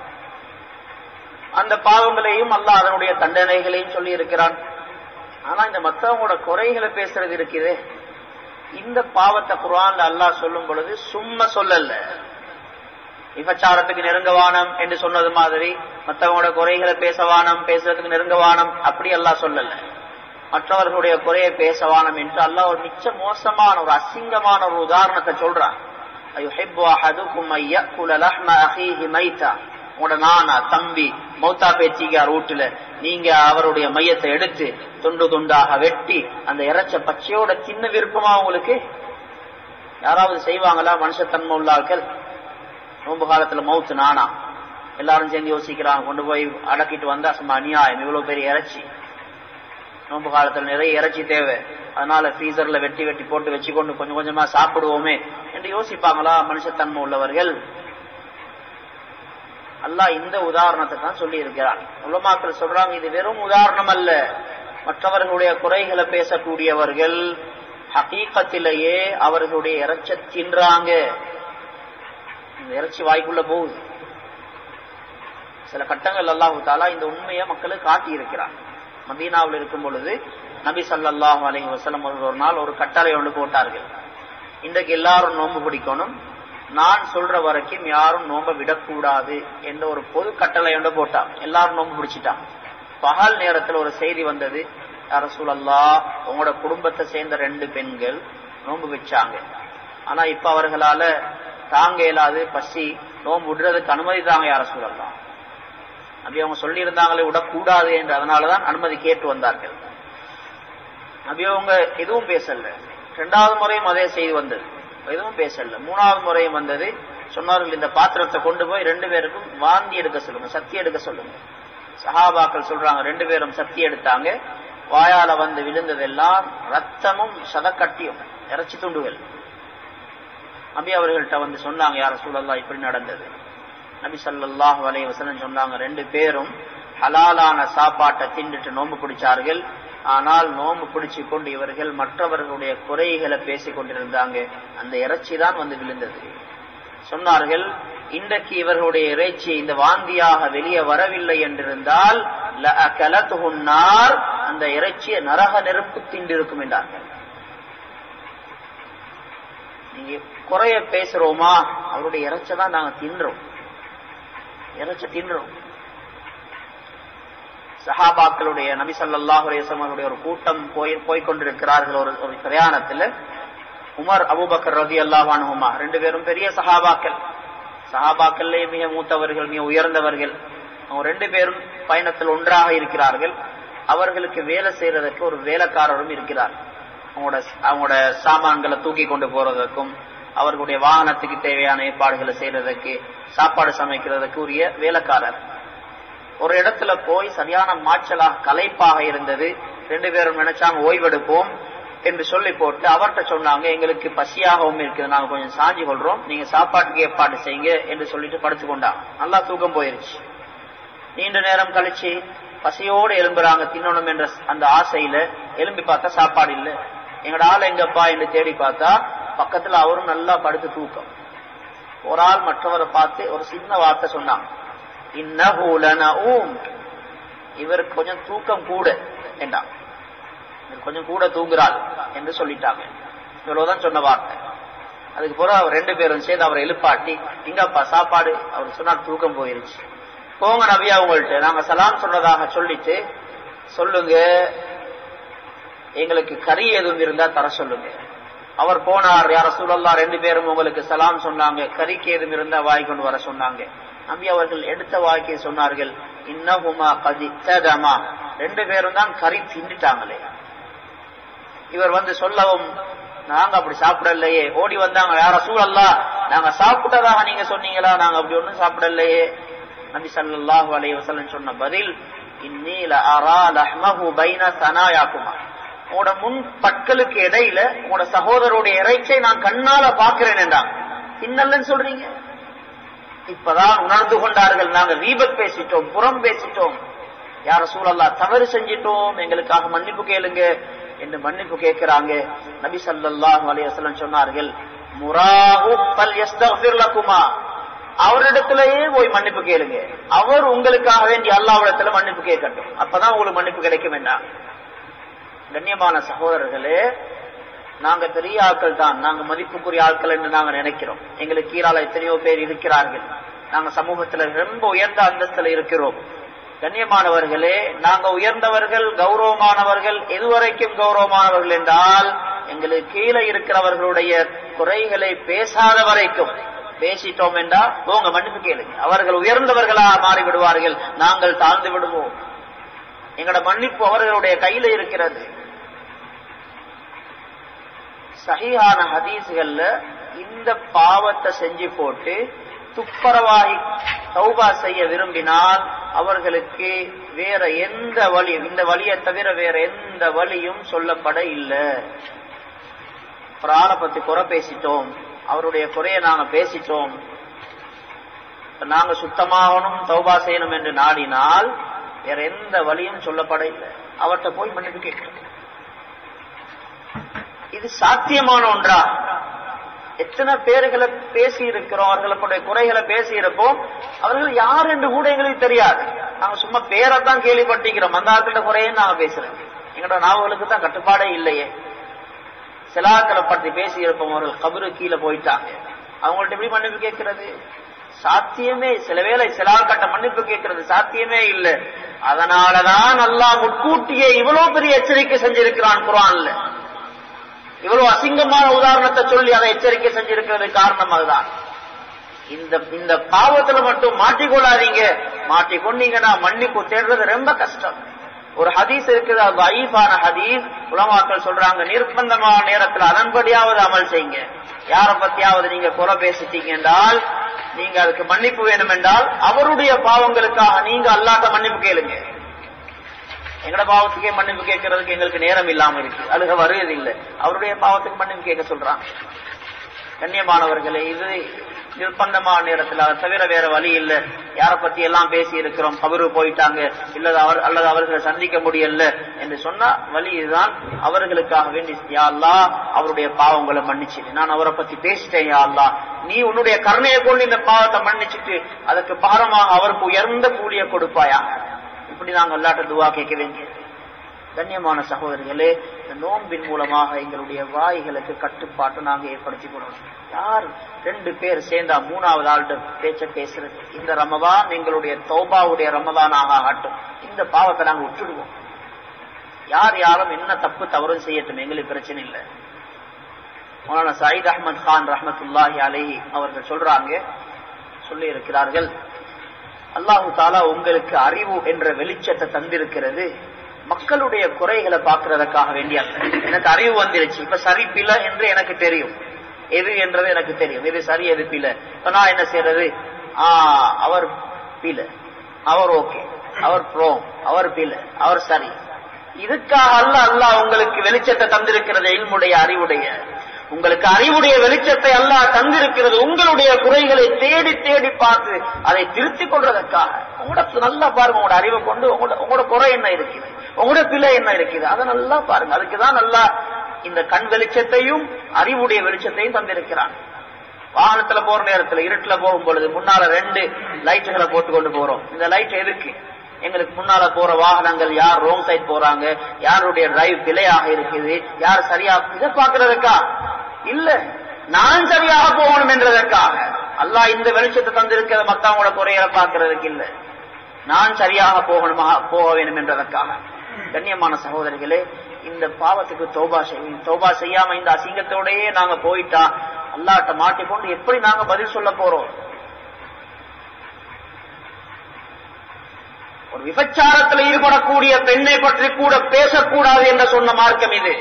அந்த பாவங்களையும் அல்லாஹ் அதனுடைய தண்டனைகளையும் சொல்லி இருக்கிறான். ஆனா இந்த மற்றவங்களோட குறைகளை பேசுறது இருக்குது, இந்த பாவத்தை குர்ஆன்ல அல்லாஹ் சொல்லும் பொழுது சும்மா சொல்லல. விபச்சாரத்துக்கு நெருங்கவானம் என்று சொன்னது மாதிரி மற்றவங்களோட குறைகளை பேசவானம், பேசுறதுக்கு நெருங்கவானம் அப்படி அல்லாஹ் சொல்லல. மற்றவர்களுடைய குறையை பேசவானம் என்று அல்லாஹ் ஒரு மிச்ச மோசமான ஒரு அசிங்கமான ஒரு உதாரணத்தை சொல்றான். அயுஹிப்பு அஹதுக்கும் அய்யகுல லஹ்ம அஹீஹி மைதா, உங்களோட நானா தம்பி மௌத்தா பேச்சிக்கார் வீட்டுல நீங்க அவருடைய மையத்தை எடுத்து துண்டு துண்டாக வெட்டி அந்த இறைச்ச பச்சையோட சின்ன விருப்பமா உங்களுக்கு யாராவது செய்வாங்களா? மனுஷத்தன்மை உள்ளார்கள். நோன்பு காலத்துல மௌத்து நானா எல்லாரும் சேர்ந்து யோசிக்கிறாங்க, கொண்டு போய் அடக்கிட்டு வந்தா சும்மா அநியாயம், இவ்வளவு பெரிய இறைச்சி. நோன்பு காலத்துல நிறைய இறைச்சி தேவை, அதனால ஃப்ரீசர்ல வெட்டி வெட்டி போட்டு வச்சுக்கொண்டு கொஞ்சம் கொஞ்சமா சாப்பிடுவோமே என்று யோசிப்பாங்களா மனுஷத்தன்மை உள்ளவர்கள்? அல்லாஹ் இந்த உதாரணத்தை தான் சொல்லி இருக்கிறான். உலமாக்கள் சொல்றாங்க, இது வெறும் உதாரணம் அல்ல. மற்றவர்களுடைய குறைகளை பேசக்கூடியவர்கள் ஹகீகத்திலேயே அவர்களுடைய இறைச்ச தின்றாங்க. இந்த இறைச்சி வாய்க்குள்ள போகுது. சில கட்டங்கள் அல்லாஹு தஆலா இந்த உண்மையை மக்களுக்கு காட்டி இருக்கிறான். மதீனாவில் இருக்கும் பொழுது நபி ஸல்லல்லாஹு அலைஹி வஸல்லம் ஒரு நாள் ஒரு கட்டளை ஒன்று போட்டார்கள். இன்றைக்கு எல்லாரும் நோன்பு பிடிக்கணும், நான் சொல்ற வரைக்கும் யாரும் நோன்பை விடக்கூடாது என்ற ஒரு பொது கட்டளை ஒன்று போட்டான். எல்லாரும் நோன்பு பிடிச்சிட்டான். பகல் நேரத்தில் ஒரு செய்தி வந்தது, யா ரசூலல்லாஹ், உங்களோட குடும்பத்தை சேர்ந்த 2 பெண்கள் நோன்பு வச்சாங்க, ஆனா இப்ப அவர்களால தாங்க இயலாது, பசி, நோன்பு விடுறதுக்கு அனுமதி தாங்க யா ரசூலல்லாஹ். நபி அவங்க சொல்லி இருந்தாங்களே விடக்கூடாது என்று, அதனாலதான் அனுமதி கேட்டு வந்தார்கள். நபி அவங்க எதுவும் பேசல. 2வது முறையும் அதே செய்தி வந்தது, எதுவும் பேசல. 3வது முறையும் வந்தது, சொன்னார்கள் இந்த பாத்திரத்தை கொண்டு போய் 2 பேருக்கும் வாந்தி எடுக்க சொல்லுங்க, சத்தி எடுக்க சொல்லுங்க. சஹாபாக்கள் சொல்றாங்க 2 பேரும் சத்தி எடுத்தாங்க. வாயால வந்து விழுந்ததெல்லாம் ரத்தமும் சதக்கட்டியும் இறைச்சி துண்டுகள். நபி அவர்கள்ட்ட வந்து சொன்னாங்க, யா ரசூலல்லாஹ் இப்படி நடந்தது. நபி ஸல்லல்லாஹு அலைஹி வஸல்லம் சொன்னாங்க, 2 பேரும் ஹலாலான சாப்பாட்டை தின்னுட்டு நோன்பு பிடிச்சார்கள். ஆனால் நோன்பு பிடிச்சு கொண்டு இவர்கள் மற்றவர்களுடைய குறைகளை பேசிக் கொண்டிருந்தாங்க. அந்த இறைச்சி தான் வந்து விழுந்தது. சொன்னார்கள், இன்றைக்கு இவர்களுடைய இறைச்சி இந்த வாந்தியாக வெளியே வரவில்லை என்றிருந்தால் அந்த இறைச்சியை நரக நெருப்பு திண்டிருக்கும் என்றார்கள். நீங்க குறைய பேசுறோமா, அவருடைய இறைச்சை தான் நாங்க தின்றோம், இறைச்சி தின்றோம். சஹாபாக்களுடைய நபி ஸல்லல்லாஹு அலைஹி வஸல்லம் ஒரு கூட்டம் போய்கொண்டிருக்கிறார்கள். ஒரு பிரயாணத்தில் உமர் அபூபக்கர் ரலியல்லாஹு அன்ஹுமா 2 பேரும் பெரிய சஹாபாக்கள்லே மிக மூத்தவர்கள், மிக உயர்ந்தவர்கள். அவங்க 2 பேரும் பயணத்தில் ஒன்றாக இருக்கிறார்கள். அவர்களுக்கு வேலை செய்யறதுக்கு ஒரு வேலைக்காரரும் இருக்கிறார். அவங்களோட சாமான்களை தூக்கி கொண்டு போறதுக்கும் அவர்களுடைய வாகனத்துக்கு தேவையான ஏற்பாடுகளை செய்யறதுக்கு சாப்பாடு சமைக்கிறதுக்கு உரிய வேலைக்காரர். ஒரு இடத்துல போய் சரியான மாச்சலாக களைப்பாக இருந்தது. 2 பேரும் நினைச்சாங்க ஓய்வெடுப்போம் என்று சொல்லி போட்டு அவர்கிட்ட சொன்னாங்க, எங்களுக்கு பசியாகவும் இருக்குது, நாங்க கொஞ்சம் சாஞ்சி கொள்றோம், நீங்க சாப்பாட்டுக்கு ஏற்பாடு செய்யுங்க என்று சொல்லிட்டு படுத்து கொண்டாங்க. நல்லா தூக்கம் போயிருச்சு. நீண்ட நேரம் கழிச்சு பசியோடு எழும்புறாங்க, தின்னணும் என்ற அந்த ஆசையில எழும்பி பார்த்தா சாப்பாடு இல்ல. எங்கட ஆள் எங்கப்பா என்று தேடி பார்த்தா பக்கத்துல அவரும் நல்லா படுத்து தூக்கம். ஒரு ஆள் மற்றவரை பார்த்து ஒரு சின்ன வார்த்தை சொன்னாங்க, இன்னஹு லனஊம், இவருக்கு கொஞ்சம் தூக்கம் கூட என்றாங்க, கொஞ்சம் கூட தூங்குறாள் என்று சொல்லிட்டாங்க. இவ்வளவுதான் சொன்ன வார்த்தை. அதுக்கு பிறகு அவர் 2 பேரும் சேர்ந்து அவரை எழுப்பாட்டி, இங்கப்பா சாப்பாடு, அவர் சொன்னார் தூக்கம் போயிருச்சு. போங்க நபி அவங்கள்ட்ட, நாங்க சலாம் சொன்னதாக சொல்லிட்டு சொல்லுங்க, எங்களுக்கு கறி எதுவும் இருந்தா தர சொல்லுங்க. அவர் போனார், யா ரசூலல்லாஹ் 2 பேரும் உங்களுக்கு சலாம் சொன்னாங்க, கறிக்கு எதுவும் இருந்தா வாய் கொண்டு வர சொன்னாங்க. நபி அவர்கள் எடுத்த வாய்க்கு சொன்னார்கள், இன்னஹுமா கதி ததமா, 2 பேரும் தான் கறி தின்னுட்டாங்களே. இவர் வந்து சொல்லவும், நாங்க அப்படி சாப்பிடலையே. ஓடி வந்தாங்க, யா ரசூலல்லாஹ் நாங்க சாப்பிட்டதாக நீங்க சொன்னீங்களா? நாங்க அப்படி ஒண்ணும் சாப்பிடலையே. நபி ஸல்லல்லாஹு அலைஹி வஸல்லம் சொன்ன பதில், இன்னீ லஅரா லஹ்மஹு பைன சனாயாகுமா, உங்களோட முன் பற்களுக்கு இடையில உங்களோட சகோதரருடைய இறைச்சை நான் கண்ணால பாக்குறேன் என்றாங்க. தின்னலன்னு சொல்றீங்க. இப்பதான் உணர்ந்து கொண்டார்கள், நாங்க வீபத் பேசிட்டோம், புறம் பேசிட்டோம், யா ரசூலல்லாஹ் தவறு செஞ்சிட்டோம், எங்களுக்காக மன்னிப்பு கேளுங்க என்று மன்னிப்பு கேட்கிறாங்க. நபி ஸல்லல்லாஹு அலைஹி வஸல்லம் சொன்னார்கள், முராஹு ஃபல்யஸ்தக்ஃபிர் லகுமா, அவரிடத்திலேயே போய் மன்னிப்பு கேளுங்க, அவர் உங்களுக்காக வேண்டி அல்லாஹ்விடத்துல மன்னிப்பு கேட்கட்டும், அப்பதான் உங்களுக்கு மன்னிப்பு கிடைக்கும் என்றாங்க. கண்ணியமான சகோதரர்களே, நாங்க பெரிய ஆட்கள் தான், நாங்க மதிப்புக்குரிய ஆட்கள் என்று நாங்க நினைக்கிறோம். எங்களுக்கு கீழால எத்தனையோ பேர் இருக்கிறார்கள், நாங்க சமூகத்துல ரொம்ப உயர்ந்த அந்தஸ்துல இருக்கிறோம். கண்ணியமானவர்களே, நாங்க உயர்ந்தவர்கள், கௌரவமானவர்கள். எதுவரைக்கும் கௌரவமானவர்கள் என்றால், எங்களுக்கு கீழே இருக்கிறவர்களுடைய குறைகளை பேசாத வரைக்கும். பேசிட்டோம் என்றால் போங்க மன்னிப்பு கேளுங்க, அவர்கள் உயர்ந்தவர்களாக மாறிவிடுவார்கள், நாங்கள் தாழ்ந்து விடுவோம். எங்களோட மன்னிப்பு அவர்களுடைய கையில இருக்கிறது. சஹீஹான ஹதீஸ்கள்ல இந்த பாவத்தை செஞ்சு போட்டு துப்பரவாகி தௌபா செய்ய விரும்பினால் அவர்களுக்கு வேற எந்த வழியும், இந்த வழியை தவிர வேற எந்த வழியும் சொல்லப்பட இல்லை. ஒரு ஆளை பத்தி குறை பேசிட்டோம், அவருடைய குறைய நாங்க பேசிட்டோம், நாங்க சுத்தமாகணும் தௌபா செய்யணும் என்று நாடினால் வேற எந்த வழியும் சொல்லப்பட இல்லை. அவர்கிட்ட போய் மன்னிப்பு கேட்கிறோம். இது சாத்தியமான ஒன்றா? எத்தனை பேர்களை பேசி இருக்கிறோம், அவர்களுடைய குறைகளை பேசி இருப்போம், அவர்கள் யார் என்று கூட எங்களுக்கு தெரியாது. நாங்க சும்மா பேரைத்தான் கேள்விப்பட்டிருக்கிறோம், அந்த ஆட்கள குறையும் நாங்க பேசுறோம். எங்களோட நாவலுக்கு தான் கட்டுப்பாடே இல்லையே. சிலாக்களை பற்றி பேசி இருப்போம், அவர்கள் கபரு கீழே போயிட்டாங்க, அவங்கள்ட்ட எப்படி மன்னிப்பு கேட்கிறது? சாத்தியமே, சில வேளை சிலாக்கட்ட மன்னிப்பு கேட்கிறது சாத்தியமே இல்லை. அதனாலதான் அல்லாஹ் முன்கூட்டியே இவ்வளவு பெரிய எச்சரிக்கை செஞ்சிருக்கிறான் குர்ஆன்ல. இவ்வளவு அசிங்கமான உதாரணத்தை சொல்லி அதை எச்சரிக்கை செஞ்சிருக்கிறது காரணம் அதுதான். இந்த பாவத்துல மட்டும் மாட்டிக்கொள்ளாதீங்க, மாட்டிக்கொண்டீங்கன்னா மன்னிப்பு தேடுறது ரொம்ப கஷ்டம். ஒரு ஹதீஸ் இருக்குது, அது தஈஃபான ஹதீஸ். உலமாக்கள் சொல்றாங்க, நிர்பந்தமான நேரத்தில் அதன்படியாவது அமல் செய்யுங்க. யார பத்தியாவது நீங்க குறை பேசிட்டீங்க என்றால், நீங்க அதுக்கு மன்னிப்பு வேணும் என்றால் அவருடைய பாவங்களுக்காக நீங்க அல்லாஹ்ட்ட மன்னிப்பு கேளுங்க. எங்கட பாவத்துக்கே மன்னிப்பு கேட்கறதுக்கு எங்களுக்கு நேரம் இல்லாம இருக்கு, அழுக வருவது இல்லை, அவருடைய பாவத்துக்கு மன்னிப்பு கேட்க சொல்றான். கண்ணியமானவர்களே, இது நிர்பந்தமான நேரத்தில் அதை தவிர வேற வழி இல்லை. யாரை பத்தி எல்லாம் பேசி இருக்கிறோம், கபரு போயிட்டாங்க அல்லது அவர்களை சந்திக்க முடியல என்று சொன்னா வழி இதுதான். அவர்களுக்காக வேண்டி யா அல்லாஹ் அவருடைய பாவங்களை மன்னிச்சு, நான் அவரை பத்தி பேசிட்டேன், யா அல்லாஹ் நீ உன்னுடைய கருணையை கொண்டு இந்த பாவத்தை மன்னிச்சுட்டு அதற்கு பாரமாக அவருக்கு உயர்ந்த கூலியை கொடுப்பாயா. இப்படி நாங்கள் அல்லாஹ்ட்ட துஆ கேட்க வேண்டியது. கண்ணியமான சகோதரிகளே, இந்த நோன்பின் மூலமாக எங்களுடைய வாய்களுக்கு கட்டுப்பாட்டு நாங்க ஏற்படுத்திக் கொள்ளணும். யார் 2 பேர் சேர்ந்தா 3வது ஆள்கிட்ட பேச்ச பேசுறது. இந்த ரமதான் எங்களுடைய தௌபாவுடைய ரமதானாக ஆகட்டும். இந்த பாவத்தை நாங்க விட்டுடுவோம். யார் யாரும் என்ன தப்பு தவறு செய்யட்டும், எங்களுக்கு பிரச்சனை இல்லை. மௌலானா சயீத் அஹ்மத் கான் ரஹ்மத்துல்லாஹி அலைஹி அவர்கள் சொல்லி இருக்கிறார்கள், அல்லாஹு தாலா உங்களுக்கு அறிவு என்ற வெளிச்சத்தை தந்திருக்கிறது, மக்களுடைய குறைகளை பார்க்கறதுக்காக வேண்டிய. எனக்கு அறிவு வந்துருச்சு, இப்ப சரி பிழை என்று எனக்கு தெரியும், எது என்றது எனக்கு தெரியும், எது சரி எது பிழை. இப்ப நான் என்ன செய்யறது, அவர் பிழை, அவர் ஓகே, அவர் ப்ரோங், அவர் பிழை, அவர் சரி. இதுக்காக அல்லாஹ் உங்களுக்கு வெளிச்சத்தை தந்திருக்கிறது, இல்முடைய அறிவுடைய. உங்களுக்கு அறிவுடைய வெளிச்சத்தை அல்லாஹ் தந்திருக்கிறது, உங்களுடைய குறைகளை தேடி தேடி பார்த்து அதை திருத்திக் கொள்றதற்காக. உங்களோட நல்லா பாருங்க, உங்களோட அறிவை கொண்டு உங்களோட குறை என்ன இருக்குது, உங்களோட பிழை என்ன இருக்குது, அதை நல்லா பாருங்க. அதுக்குதான் நல்லா இந்த கண் வெளிச்சத்தையும் அறிவுடைய வெளிச்சத்தையும் தந்திருக்கிறான். வாகனத்துல போற நேரத்துல இருட்டுல போகும் பொழுது முன்னால 2 லைட்டுகளை போட்டு கொண்டு போறோம். இந்த லைட் எதுக்கு? எங்களுக்கு முன்னால போற வாகனங்கள் யார் ரோங் சைட் போறாங்க, யாருடைய டிரைவ் பிழையாக இருக்குது, யார் சரியா, இதை பாக்குறதுக்கா இல்ல, நான் சரியாக போகணும் என்றதற்காக. அல்லாஹ் இந்த வெளிச்சத்தை தந்திருக்கிற மத்தவங்களோட குறைகளை பார்க்கறதுக்கு இல்ல, நான் சரியாக போக வேண்டும் என்றதற்காக. கண்ணியமான சகோதரிகளே, இந்த பாவத்துக்கு தௌபா செய்யாம இந்த அசிங்கத்தோடயே நாங்க போயிட்டா அல்லாஹ்ட்ட மாட்டிக்கொண்டு எப்படி நாங்க பதில் சொல்ல போறோம்? ஒரு விபச்சாரத்தில் ஈடுபடக்கூடிய பெண்ணை பற்றி கூட பேசக்கூடாது என்று சொன்ன மார்க்கம் இது.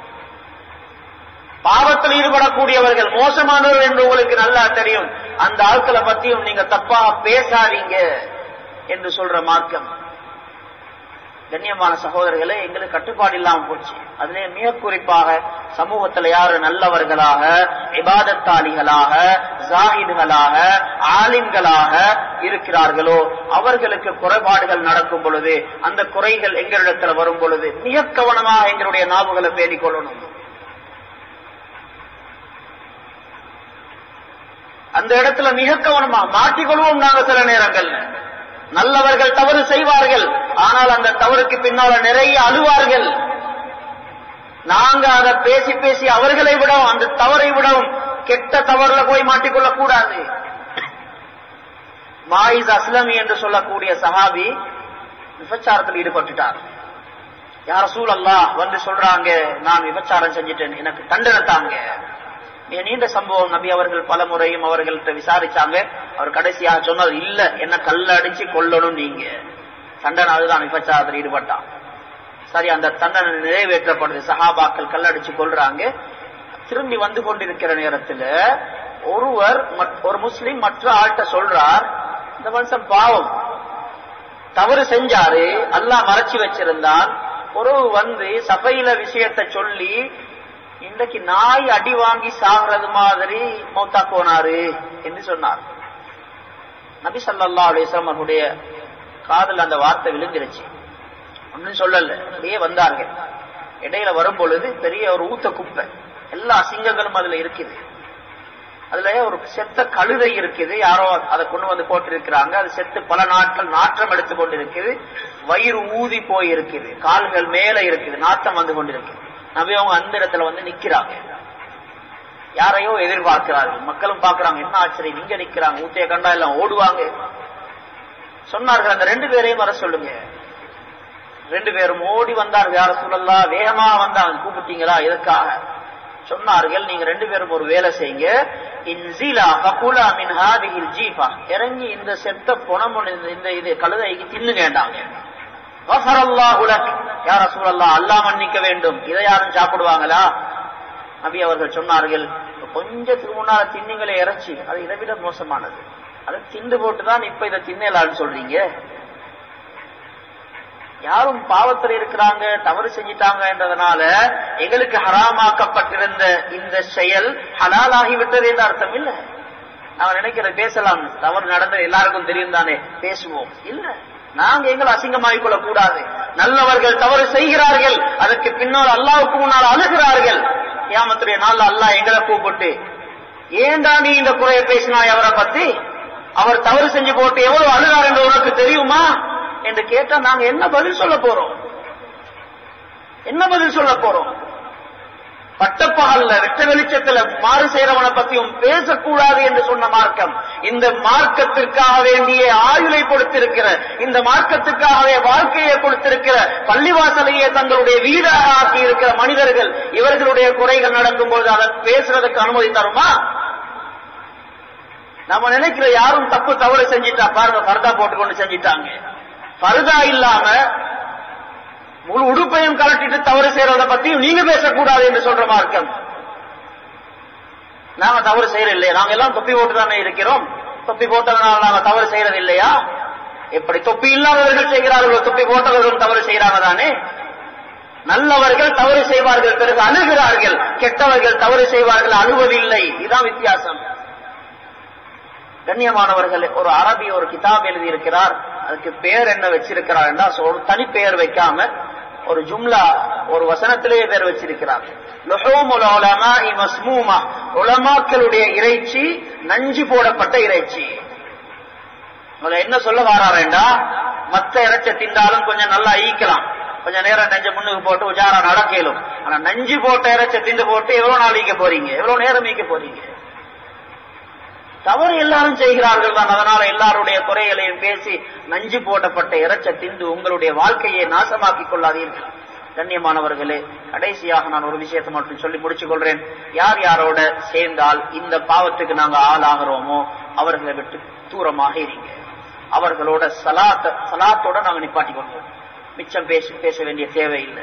பாவத்தில் ஈடுபடக்கூடியவர்கள் மோசமானவர்கள் என்று உங்களுக்கு நல்லா தெரியும், அந்த ஆட்களை பத்தியும் நீங்க தப்பாக பேசாதீங்க என்று சொல்ற மார்க்கம். கண்ணியமான சகோதரர்களே, எங்களுக்கு கட்டுப்பாடு இல்லாம போச்சு. அதிலே மிக குறிப்பாக சமூகத்தில் யாரு நல்லவர்களாக, இபாதத்தாளிகளாக, ஜாஹிதுகளாக, ஆலிம்களாக இருக்கிறார்களோ அவர்களுக்கு குறைபாடுகள் நடக்கும் பொழுது, அந்த குறைகள் எங்களிடத்தில் வரும் பொழுது மிக கவனமாக எங்களுடைய நாவுகளை பேணிக் கொள்ளணும். அந்த இடத்துல மிக கவனமா மாட்டிக்கொள்வோம். நாங்கள் சில நேரங்கள் நல்லவர்கள் தவறு செய்வார்கள், ஆனால் அந்த தவறுக்கு பின்னால நிறைய அழுவார்கள். நாங்க அதை பேசி பேசி அவர்களை விடவும் அந்த தவறை விடவும் கெட்ட தவறுல போய் மாட்டிக்கொள்ள கூடாது. மாயிஸ் அஸ்லமி என்று சொல்லக்கூடிய சஹாபி விபச்சாரத்தில் ஈடுபட்டுட்டார். யா ரசூலல்லாஹ் வந்து சொல்றாங்க, நான் விபச்சாரம் செஞ்சிட்டேன், எனக்கு தண்டனை தாங்க. நீண்ட சம்பவம். நபி அவர்கள் பல முறையும் அவர்கள்ட்ட விசாரிச்சாங்க. அவர் கடைசியாக சொன்னது, இல்ல என்ன கல்ல அடிச்சு கொல்லணும் நீங்க, தண்டனை அதுதான், விபச்சாரத்தில் ஈடுபட்டான். சரி, அந்த தண்டனை நிறைவேற்றப்படுது. சஹாபாக்கள் கல்லடிச்சு கொள்றாங்க. திரும்பி வந்து கொண்டிருக்கிற நேரத்துல ஒரு முஸ்லிம் மற்ற ஆள்கிட்ட சொல்றார், இந்த மனுஷன் பாவம் தவறு செஞ்சாரு, அல்லாஹ் மறைச்சு வச்சிருந்தான், ஒரு வந்து சபையில விஷயத்தை சொல்லி இன்றைக்கு நாய் அடி வாங்கி சாகிறது மாதிரி மௌத்தா போனாரு என்று சொன்னார். நபி ஸல்லல்லாஹு அலைஹி வஸல்லம் அவருடைய காதுல அந்த வார்த்தை விழுந்துருச்சு. ஒன்னும் சொல்லல, அப்படியே வந்தார்கள். இடையில வரும் பொழுது பெரிய ஒரு ஊத்த குப்பை, எல்லா அசிங்கங்களும் அதுல இருக்குது. அதுல ஒரு செத்த கழுதை இருக்குது, யாரோ அதை கொண்டு வந்து போட்டிருக்கிறாங்க. அது செத்து பல நாட்கள் நாற்றம் எடுத்து கொண்டு இருக்குது, வயிறு ஊதி போய் இருக்குது, கால்கள் மேல இருக்குது, நாட்டம் வந்து கொண்டிருக்கு. நபி அவங்க அந்த இடத்துல வந்து நிக்கிறாங்க, யாரையோ எதிர்பார்க்கிறார்கள். மக்களும் பார்க்கிறாங்க, என்ன ஆச்சரியம், நீங்க நிக்கிறாங்க, ஊத்தைய கண்டா எல்லாம் ஓடுவாங்க. சொன்னார்கள், அந்த 2 பேரையும் வர சொல்லுங்க. 2 பேரும் ஓடி வந்தார்கள். யார சொல்லலாம், வேகமா வந்தாங்க. கூப்பிட்டீங்களா, எதற்காக? சொன்னார்கள், நீங்க 2 பேரும் ஒரு வேலை செய்யுங்க, இன்சிலா ஃபகுலா மின் ஹாதிஹில் ஜீஃபா, இறங்கி இந்த செத்த பொணம் இந்த இது கழுதைக்கு தின்னுங்கேண்டாங்க. வஃபரல்லாஹு லக், யா ரசூலல்லாஹ், அல்லாஹ் மன்னிக்க வேண்டும், இதை யாரும் சாப்பிடுவாங்களா? நபி அவர்கள் சொன்னார்கள், கொஞ்சத்துக்கு முன்னால தின்னிங்களே இறைச்சி, அது இதை விட மோசமானது, அதை திண்டு போட்டுதான் இப்ப இதை தின்னலான்னு சொல்றீங்க. யாரும் பாவத்தில் இருக்கிறாங்க, தவறு செஞ்சிட்டாங்கன்றதுனால எங்களுக்கு ஹராமாக்கப்பட்டிருந்த இந்த செயல் ஹலாலாகிவிட்டது என்ற அர்த்தம் இல்ல. நாங்க நினைக்கிற பேசலாம், தவறு நடந்த எல்லாருக்கும் தெரியும் தானே, பேசுவோம். இல்ல, நாங்க எங்களை அசிங்கமாகிக் கொள்ள கூடாது. நல்லவர்கள் தவறு செய்கிறார்கள், அதற்கு பின்னால் அல்லாஹ்வுக்கு முன்னால் அழுகிறார்கள். கியாமத்துடைய நாள்ல அல்லாஹ் எங்களை கூப்பிட்டு, ஏண்டா நீ இந்த குறையை பேசினாய் அவரை பத்தி, அவர் தவறு செஞ்சு போட்டு எவ்வளவு அழுகிறார் என்று உனக்கு தெரியுமா என்று கேட்டா நாங்க என்ன பதில் சொல்ல போறோம்? என்ன பதில் சொல்ல போறோம்? பட்டப்பகல்ல வெட்ட வெளிச்சத்துல மாறு செய்யறவனை பத்தியும் பேசக்கூடாது என்று சொன்ன மார்க்கம், இந்த மார்க்கத்திற்காக வேண்டிய ஆயுளை கொடுத்திருக்கிற, இந்த மார்க்கத்திற்காகவே வாழ்க்கையை கொடுத்திருக்கிற, பள்ளிவாசலையே தங்களுடைய வீடாக ஆக்கி இருக்கிற மனிதர்கள் இவர்களுடைய குறைகள் நடக்கும் போது அதை பேசுறதுக்கு அனுமதி தருமா? நம்ம நினைக்கிற யாரும் தப்பு தவறு செஞ்சிட்டா பாருங்க, பர்தா போட்டுக்கொண்டு செஞ்சிட்டாங்க. பர்தா இல்லாம முழு உடுப்பையும் கலட்டிட்டு தவறு செய்யறத பத்தியும் நீங்க பேசக்கூடாது என்று சொல்ற மார்க்கம். நாங்க தவறு செய்யறது இல்லையா? நாங்க எல்லாம் தொப்பி போட்டு தானே இருக்கிறோம். தொப்பி போட்டதுனால நாங்க தவறு செய்யறது இல்லையா? எப்படி தொப்பி இல்லாதவர்கள் செய்கிறார்கள், தொப்பி போட்டவர்களும் தவறு செய்யறாங்க தானே. நல்லவர்கள் தவறு செய்வார்கள், பிறகு அழுகிறார்கள். கெட்டவர்கள் தவறு செய்வார்கள், அழுவதில்லை. இதுதான் வித்தியாசம். கண்ணியமானவர்கள், ஒரு அரபி ஒரு கிதாப் எழுதி இருக்கிறார். அதுக்கு பெயர் என்ன வச்சிருக்கிறார் என்றால், ஒரு தனி பெயர் வைக்காம ஒரு ஜும்லா, ஒரு வசனத்திலேயே பேர் வச்சிருக்கிறார். லுஹூமுல் உலமாஇ மஸ்மூமா, உலமாக்களுடைய இறைச்சி நஞ்சு போடப்பட்ட இறைச்சி. என்ன சொல்ல வாராரேண்டா, மத்த இறைச்சி திண்டாலும் கொஞ்சம் நல்லா ஈக்கலாம், கொஞ்ச நேரம் நெஞ்ச முன்னுக்கு போட்டு உஜாரா நடக்கலும். ஆனா நஞ்சு போட்ட இறைச்சி திண்டு போட்டு எவ்வளவு நாள் ஈக்க போறீங்க, எவ்வளவு நேரம் ஈக்க போறீங்க? தவறு எல்லாரும் செய்கிறார்கள் தான். அதனால எல்லாருடைய குறைகளையும் பேசி நஞ்சு போடப்பட்ட இறைச்சி திண்டு உங்களுடைய வாழ்க்கையை நாசமாக்கிக் கொள்ளாதீர்கள். கண்ணியமானவர்களே, கடைசியாக நான் ஒரு விஷயத்தை மட்டும் சொல்லி முடிச்சுக் கொள்றேன். யார் யாரோட சேர்ந்தால் இந்த பாவத்துக்கு நாங்க ஆளாகிறோமோ அவர்களை விட்டு தூரமாக இருங்க. அவர்களோட சலாத்தோட நாங்க நிப்பாட்டி கொள்வோம். மிச்சம் பேச வேண்டிய தேவையில்லை.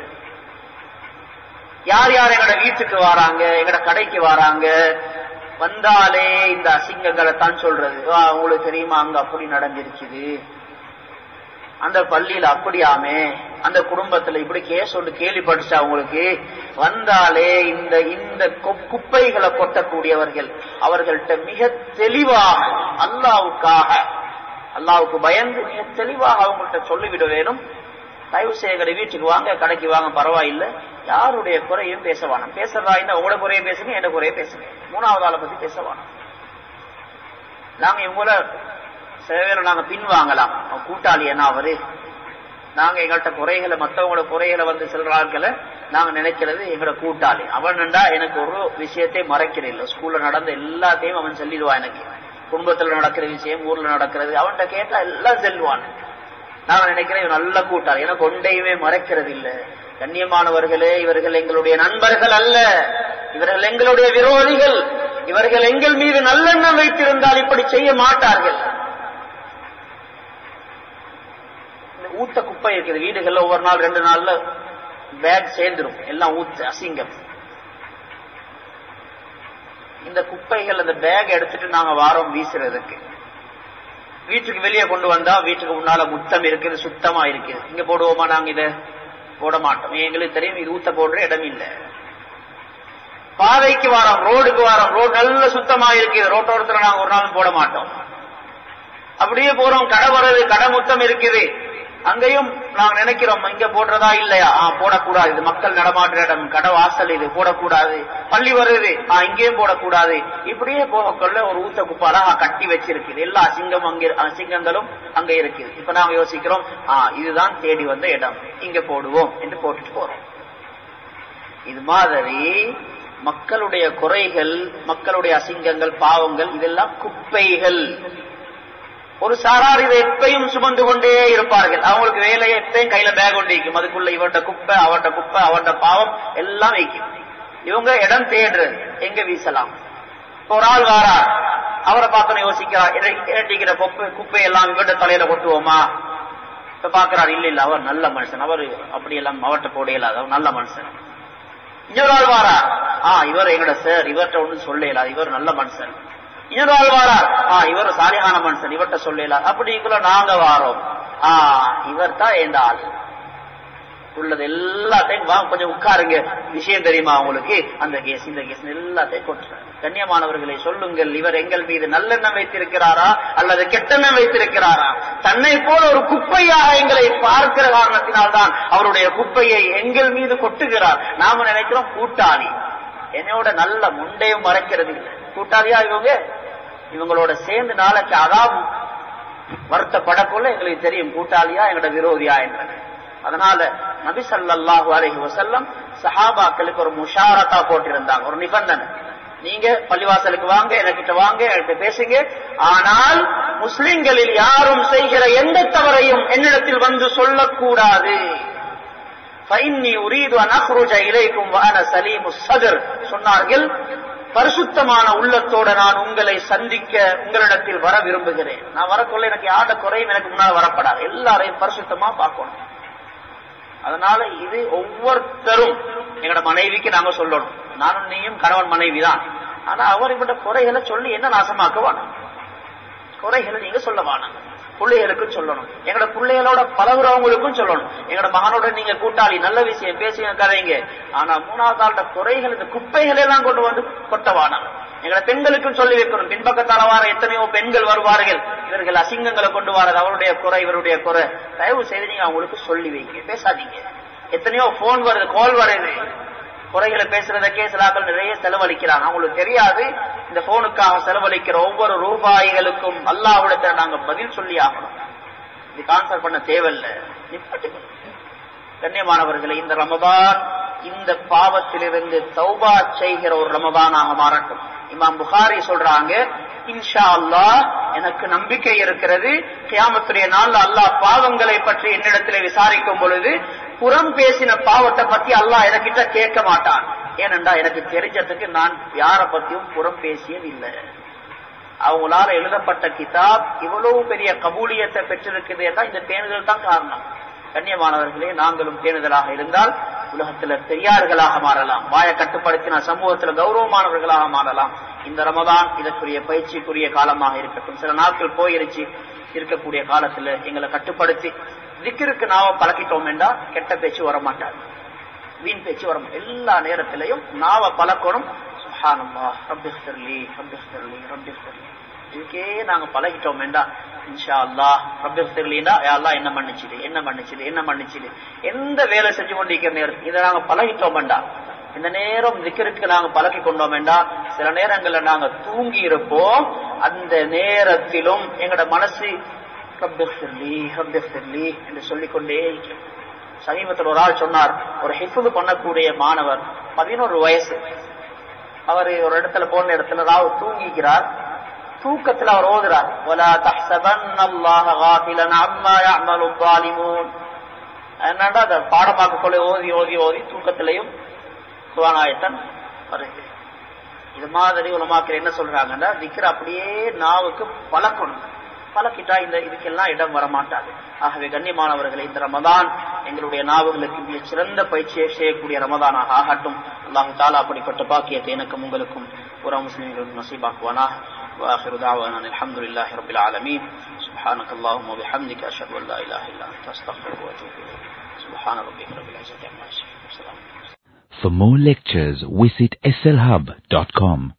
யார் யார் எங்கட வீட்டுக்கு வராங்க, எங்கட கடைக்கு வராங்க, வந்தாலே இந்த அசிங்கங்களை தான் சொல்றது. உங்களுக்கு தெரியுமா, அங்க அப்படி நடந்திருக்குது, அந்த பள்ளியில அப்படியாமே, அந்த குடும்பத்துல இப்படி கேஸ் ஒன்று கேள்விப்பட்டுச்சா உங்களுக்கு. வந்தாலே இந்த இந்த குப்பைகளை கொட்டக்கூடியவர்கள் அவர்கள்ட்ட மிக தெளிவாக அல்லாவுக்கு பயந்து மிக தெளிவாக அவங்கள்ட்ட சொல்லிவிட வேணும். தயவு செய்கிற வீட்டுக்கு வாங்க, கடைக்கு வாங்க, பரவாயில்லை, யாருடைய குறையும் பேசவானம். பேசுறதா இருந்தா உங்களோட குறைய பேசுங்க, என்ன குறைய பேசுங்க, மூணாவது ஆளை பத்தி பேசவானம். நாங்க இவங்கள சில பேர் நாங்க பின் வாங்கலாம், கூட்டாளி என்ன அவரு, நாங்க எங்கள்கிட்ட குறைகளை, மற்றவங்களோட குறைகளை வந்து சொல்றார்களை நாங்க நினைக்கிறது எங்களோட கூட்டாளி. அவன்டா எனக்கு ஒரு விஷயத்தை மறைக்கிறது இல்லை. ஸ்கூல்ல நடந்த எல்லாத்தையும் அவன் சொல்லிடுவான். எனக்கு குடும்பத்துல நடக்கிற விஷயம், ஊர்ல நடக்கிறது அவன்கிட்ட கேட்டா எல்லாம் செல்வான். நான் நினைக்கிறேன் நல்ல கூட்டாளி, எனக்கு ஒன்றையுமே மறைக்கிறது இல்லை. கண்ணியமானவர்களே, இவர்கள் எங்களுடைய நண்பர்கள் அல்ல, இவர்கள் எங்களுடைய விரோதிகள். இவர்கள் எங்கள் மீது நல்லெண்ணம் வைத்திருந்தால் இப்படி செய்ய மாட்டார்கள். ஊத்த குப்பை இருக்குது வீடுகள்ல, ஒவ்வொரு நாள் 2 நாள்ல பேக் சேர்ந்துரும், எல்லாம் ஊத்து அசிங்கம். இந்த குப்பைகள் அந்த பேக் எடுத்துட்டு நாங்க வாரம் வீசுறதுக்கு, வீட்டுக்கு வெளியே கொண்டு வந்தா வீட்டுக்கு முன்னால முத்தம் இருக்குது, சுத்தமா இருக்குது. இங்க போடுவோமா? நாங்க இத போட மாட்டோம். எங்களுக்கு தெரியும் இது ஊத்த போடுற இடம் இல்ல. பாதைக்கு வாரம், ரோடுக்கு வாரம், ரோடு நல்ல சுத்தமா இருக்குது, ரோட்டோரத்துல நாங்க ஒரு நாளும் போட மாட்டோம். அப்படியே போறோம், கடை வருது, கடை முத்தம் இருக்குது, அங்கேயும் நாங்க நினைக்கிறோம் இங்க போடுறதா இல்லையா, போடக்கூடாது, இது மக்கள் நடமாடுற இடம், கடை வாசல், இது போடக்கூடாது. பள்ளி வருது, இங்கேயும் போடக்கூடாது. இப்படியே போகக்குள்ள ஒரு ஊத்த குப்பாலா கட்டி வச்சிருக்குது, எல்லா அசிங்கங்களும் அங்க இருக்குது. இப்ப நாங்க யோசிக்கிறோம், இதுதான் தேடி வந்த இடம், இங்க போடுவோம் என்று போட்டுட்டு போறோம். இது மாதிரி மக்களுடைய குறைகள், மக்களுடைய அசிங்கங்கள், பாவங்கள், இதெல்லாம் குப்பைகள். ஒரு சாரார் இதை எப்பயும் சுமந்து கொண்டே இருப்பார்கள். அவங்களுக்கு வேலையை எப்பயும் கையில பேக் கொண்டு வைக்கும், அதுக்குள்ள இவட்ட குப்பை, அவட்ட குப்பை, அவட்ட பாவம் எல்லாம் வைக்கும். இவங்க இடம் தேடுறது எங்க வீசலாம். ஒரு ஆள் வாரா, அவரை பார்க்கணும் யோசிக்கிறார், இரட்டிக்கிற குப்பை எல்லாம் இவட்ட தலையில கொட்டுவோமா? இப்ப பாக்குறாரு, இல்ல அவர் நல்ல மனுஷன், அவரு அப்படியெல்லாம் அவட்ட போட இயலாது, அவர் நல்ல மனுஷன். இன்னொரு ஆள் வாரா, இவர் எங்கட சார், இவர்கிட்ட ஒன்றும் சொல்ல இயலாது, இவர் நல்ல மனுஷன். இன்னொரு ஆள் வாரார், இவர் சாலிகான மனுஷன், இவர்கிட்ட சொல்லல. அப்படிக்குள்ள நாங்க வாரோம், இவர் தான் எந்த ஆள். உள்ளது எல்லாத்தையும் வாங்க, கொஞ்சம் உட்காருங்க, விஷயம் தெரியுமா உங்களுக்கு, அந்த கேஸ் இந்த கேஸ் எல்லாத்தையும் கொட்டுறாரு. கண்ணியமானவர்களை சொல்லுங்கள், இவர் எங்கள் மீது நல்லெண்ணம் வைத்திருக்கிறாரா அல்லது கெட்டெண்ணம் வைத்திருக்கிறாரா? தன்னை போல ஒரு குப்பையாக எங்களை பார்க்கிற காரணத்தினால்தான் அவருடைய குப்பையை எங்கள் மீது கொட்டுகிறார். நாம நினைக்கிறோம் கூட்டாளி, என்னோட நல்ல முண்டையும் மறைக்கிறது இல்லை. கூட்டாளியா இவங்களோட சேர்ந்து நாளைக்கு அதாவது வருத்தப்படக்குள்ள எங்களுக்கு தெரியும் கூட்டாளியா எங்களோட விரோதியா என்று. அதனால நபி ஸல்லல்லாஹு அலைஹி வஸல்லம் சஹாபாக்களுக்கு ஒரு முஷாரத்தா போட்டிருந்தாங்க, ஒரு நிபந்தனை. நீங்க பள்ளிவாசலுக்கு வாங்க, எனக்கிட்ட வாங்க, என்கிட்ட பேசுங்க, ஆனால் முஸ்லிம்களில் யாரும் செய்கிற எந்த தவறையும் என்னிடத்தில் வந்து சொல்லக்கூடாது. சொன்னார்கள், பரிசுத்தமான உள்ளத்தோட நான் உங்களை சந்திக்க உங்களிடத்தில் வர விரும்புகிறேன். நான் வரக்குள்ள எனக்கு யாருடைய குறையும் எனக்கு முன்னால் வரப்படாது, எல்லாரையும் பரிசுத்தமா பார்க்கணும். அதனால இது ஒவ்வொருத்தரும் எங்களோட மனைவிக்கு நாங்க சொல்லணும். நானும் நீயும் கணவன் மனைவி தான். ஆனா அவர் இவட குறைகளை சொல்லி என்ன நாசமாக்க வேணும், குறைகளை நீங்க சொல்ல வேணும். பிள்ளைகளுக்கும் சொல்லணும், எங்களோட பிள்ளைகளோட பழகுறவங்களுக்கும் சொல்லணும். எங்களோட மகனோட நீங்க கூட்டாளி, நல்ல விஷயம் பேசுங்க, கதைங்க. ஆனா மூணாவது ஆள்ட குறைகள், இந்த குப்பைகளே தான் கொண்டு வந்து கொட்டவானா. எங்களோட பெண்களுக்கும் சொல்லி வைக்கணும். பின்பக்கத்தால வார எத்தனையோ பெண்கள் வருவார்கள், இவர்கள் அசிங்கங்களை கொண்டு வாரது, அவருடைய குறை இவருடைய குறை. தயவு செய்து நீங்க அவங்களுக்கு சொல்லி வைங்க, பேசாதீங்க. எத்தனையோ போன் வருது, கால் வருது, குறைகளை பேசுறதுக்கே சிலாக்கள் நிறைய செலவழிக்கிறாங்க. அவங்களுக்கு தெரியாது இந்த போனுக்காக செலவழிக்கிற ஒவ்வொரு ரூபாய்களுக்கும் அல்லாஹ்விடத்தை நாங்க பதில் சொல்லி ஆகணும். இது கான்சர் பண்ண தேவையில்லை. கண்ணியமானவர்களை, இந்த ரமதான் இந்த பாவத்திலிருந்து தௌபா செய்கிற ஒரு ரமதானாக மாறட்டும். இமாம் புகாரி சொல்றாங்க, இன்ஷா அல்லாஹ் எனக்கு நம்பிக்கை இருக்கிறது, கியாமத்துடைய நாள்ல அல்லாஹ் பாவங்களை பற்றி என்னிடத்திலே விசாரிக்கும் பொழுது புறம் பேசின பாவத்தை பத்தி அல்லாஹ் எனக்கிட்ட கேட்க மாட்டான். ஏனென்றா எனக்கு தெரிஞ்சதுக்கு நான் யார பத்தியும் புறம் பேசியதில்லை. அவங்களால எழுதப்பட்ட கிதாப் இவ்வளவு பெரிய கபூலியத்தை பெற்றிருக்குது என்றால் இந்த பேணுதல் தான் காரணம். கண்ணியமானவர்களே, நாங்களும் பேணுதலாக இருந்தால் உலகத்துல பெரியார்களாக மாறலாம், வாயை கட்டுப்படுத்தின சமூகத்துல கௌரவமானவர்களாக மாறலாம். இந்த ரமதான் இதற்குரிய பயிற்சிக்குரிய காலமாக இருக்கட்டும். சில நாட்கள் போயிருச்சு, இருக்கக்கூடிய காலத்துல எங்களை கட்டுப்படுத்தி திக்ருக்கு நாவ பழக்கிட்டோம் என்றா கெட்ட பேச்சு வரமாட்டாது, வீண் பேச்சு வர. எல்லா நேரத்திலையும் நாவ பழக்கணும். சுப்ஹானல்லாஹ், ரப்பிஃபிர்லி ரப்பிஃபிர்லி ரப்பிஃபிர்லி, இதுக்கே நாங்க பழகிட்டோம் என்றா இன்ஷா அல்லாஹ் ரப்பிஃபிர்லினா யா அல்லாஹ் என்ன மன்னிச்சிடு என்ன மன்னிச்சிடு என்ன மன்னிச்சிடு. எந்த வேலை செஞ்சு கொண்டிருக்கிற நேரம் இதை நாங்க பழகிட்டோம் என்றா, இந்த நேரம் திக்ருக்கு நாங்க பழக்கி கொண்டோம் என்றா, சில நேரங்கள்ல நாங்க தூங்கி இருப்போம், அந்த நேரத்திலும் எங்களோட மனசு ரப்பிஃபிர்லி ரப்பிஃபிர்லி என்று சொல்லிக்கொண்டே இருக்கிறோம். சமீபத்தில் ஒரு ஆள் சொன்னார், ஒரு ஹிஃப்து பண்ணக்கூடிய மாணவர், 11 வயசு, அவர் ஒரு இடத்துல போன இடத்துல ராவு தூங்கிக்கிறார். தூக்கத்தில் அவர் ஓதுறார், வலா தஹ்ஸபன்னல்லாஹ காஃபிலன் அம்மா யஅமலு ஸாலிமூன். என்னடா அத பாடமாக்க கொள்ள ஓதி ஓதி ஓதி தூக்கத்திலையும் குர்ஆன் ஆயத்தன் வருது. இது மாதிரி உலமாக்கள் என்ன சொல்றாங்கன்னா, திக்ர் அப்படியே நாவுக்கு பழக்கணும். பழக்கிட்டா இந்த இதுக்கெல்லாம் இடம் வரமாட்டாது. ஆகவே கண்ணியமானவர்களை, இந்த ரமதான் எங்களுடைய நாவுகளுக்கு மிக சிறந்த பயிற்சியை செய்யக்கூடிய ரமதானாக ஆகட்டும். அல்லாஹ் தஆலா அப்படிப்பட்ட பாக்கியத்தை எனக்கும் உங்களுக்கும் புற முஸ்லிம்களுக்கு நசீபாக்குவானாக. وآخر دعوانا الحمد لله رب العالمين. سبحانك اللهم وبحمدك أشهد أن لا إله إلا أنت أستغفرك وأتوب إليك. سبحان ربك رب العزة عما يصفون. For more lectures, visit slhub.com.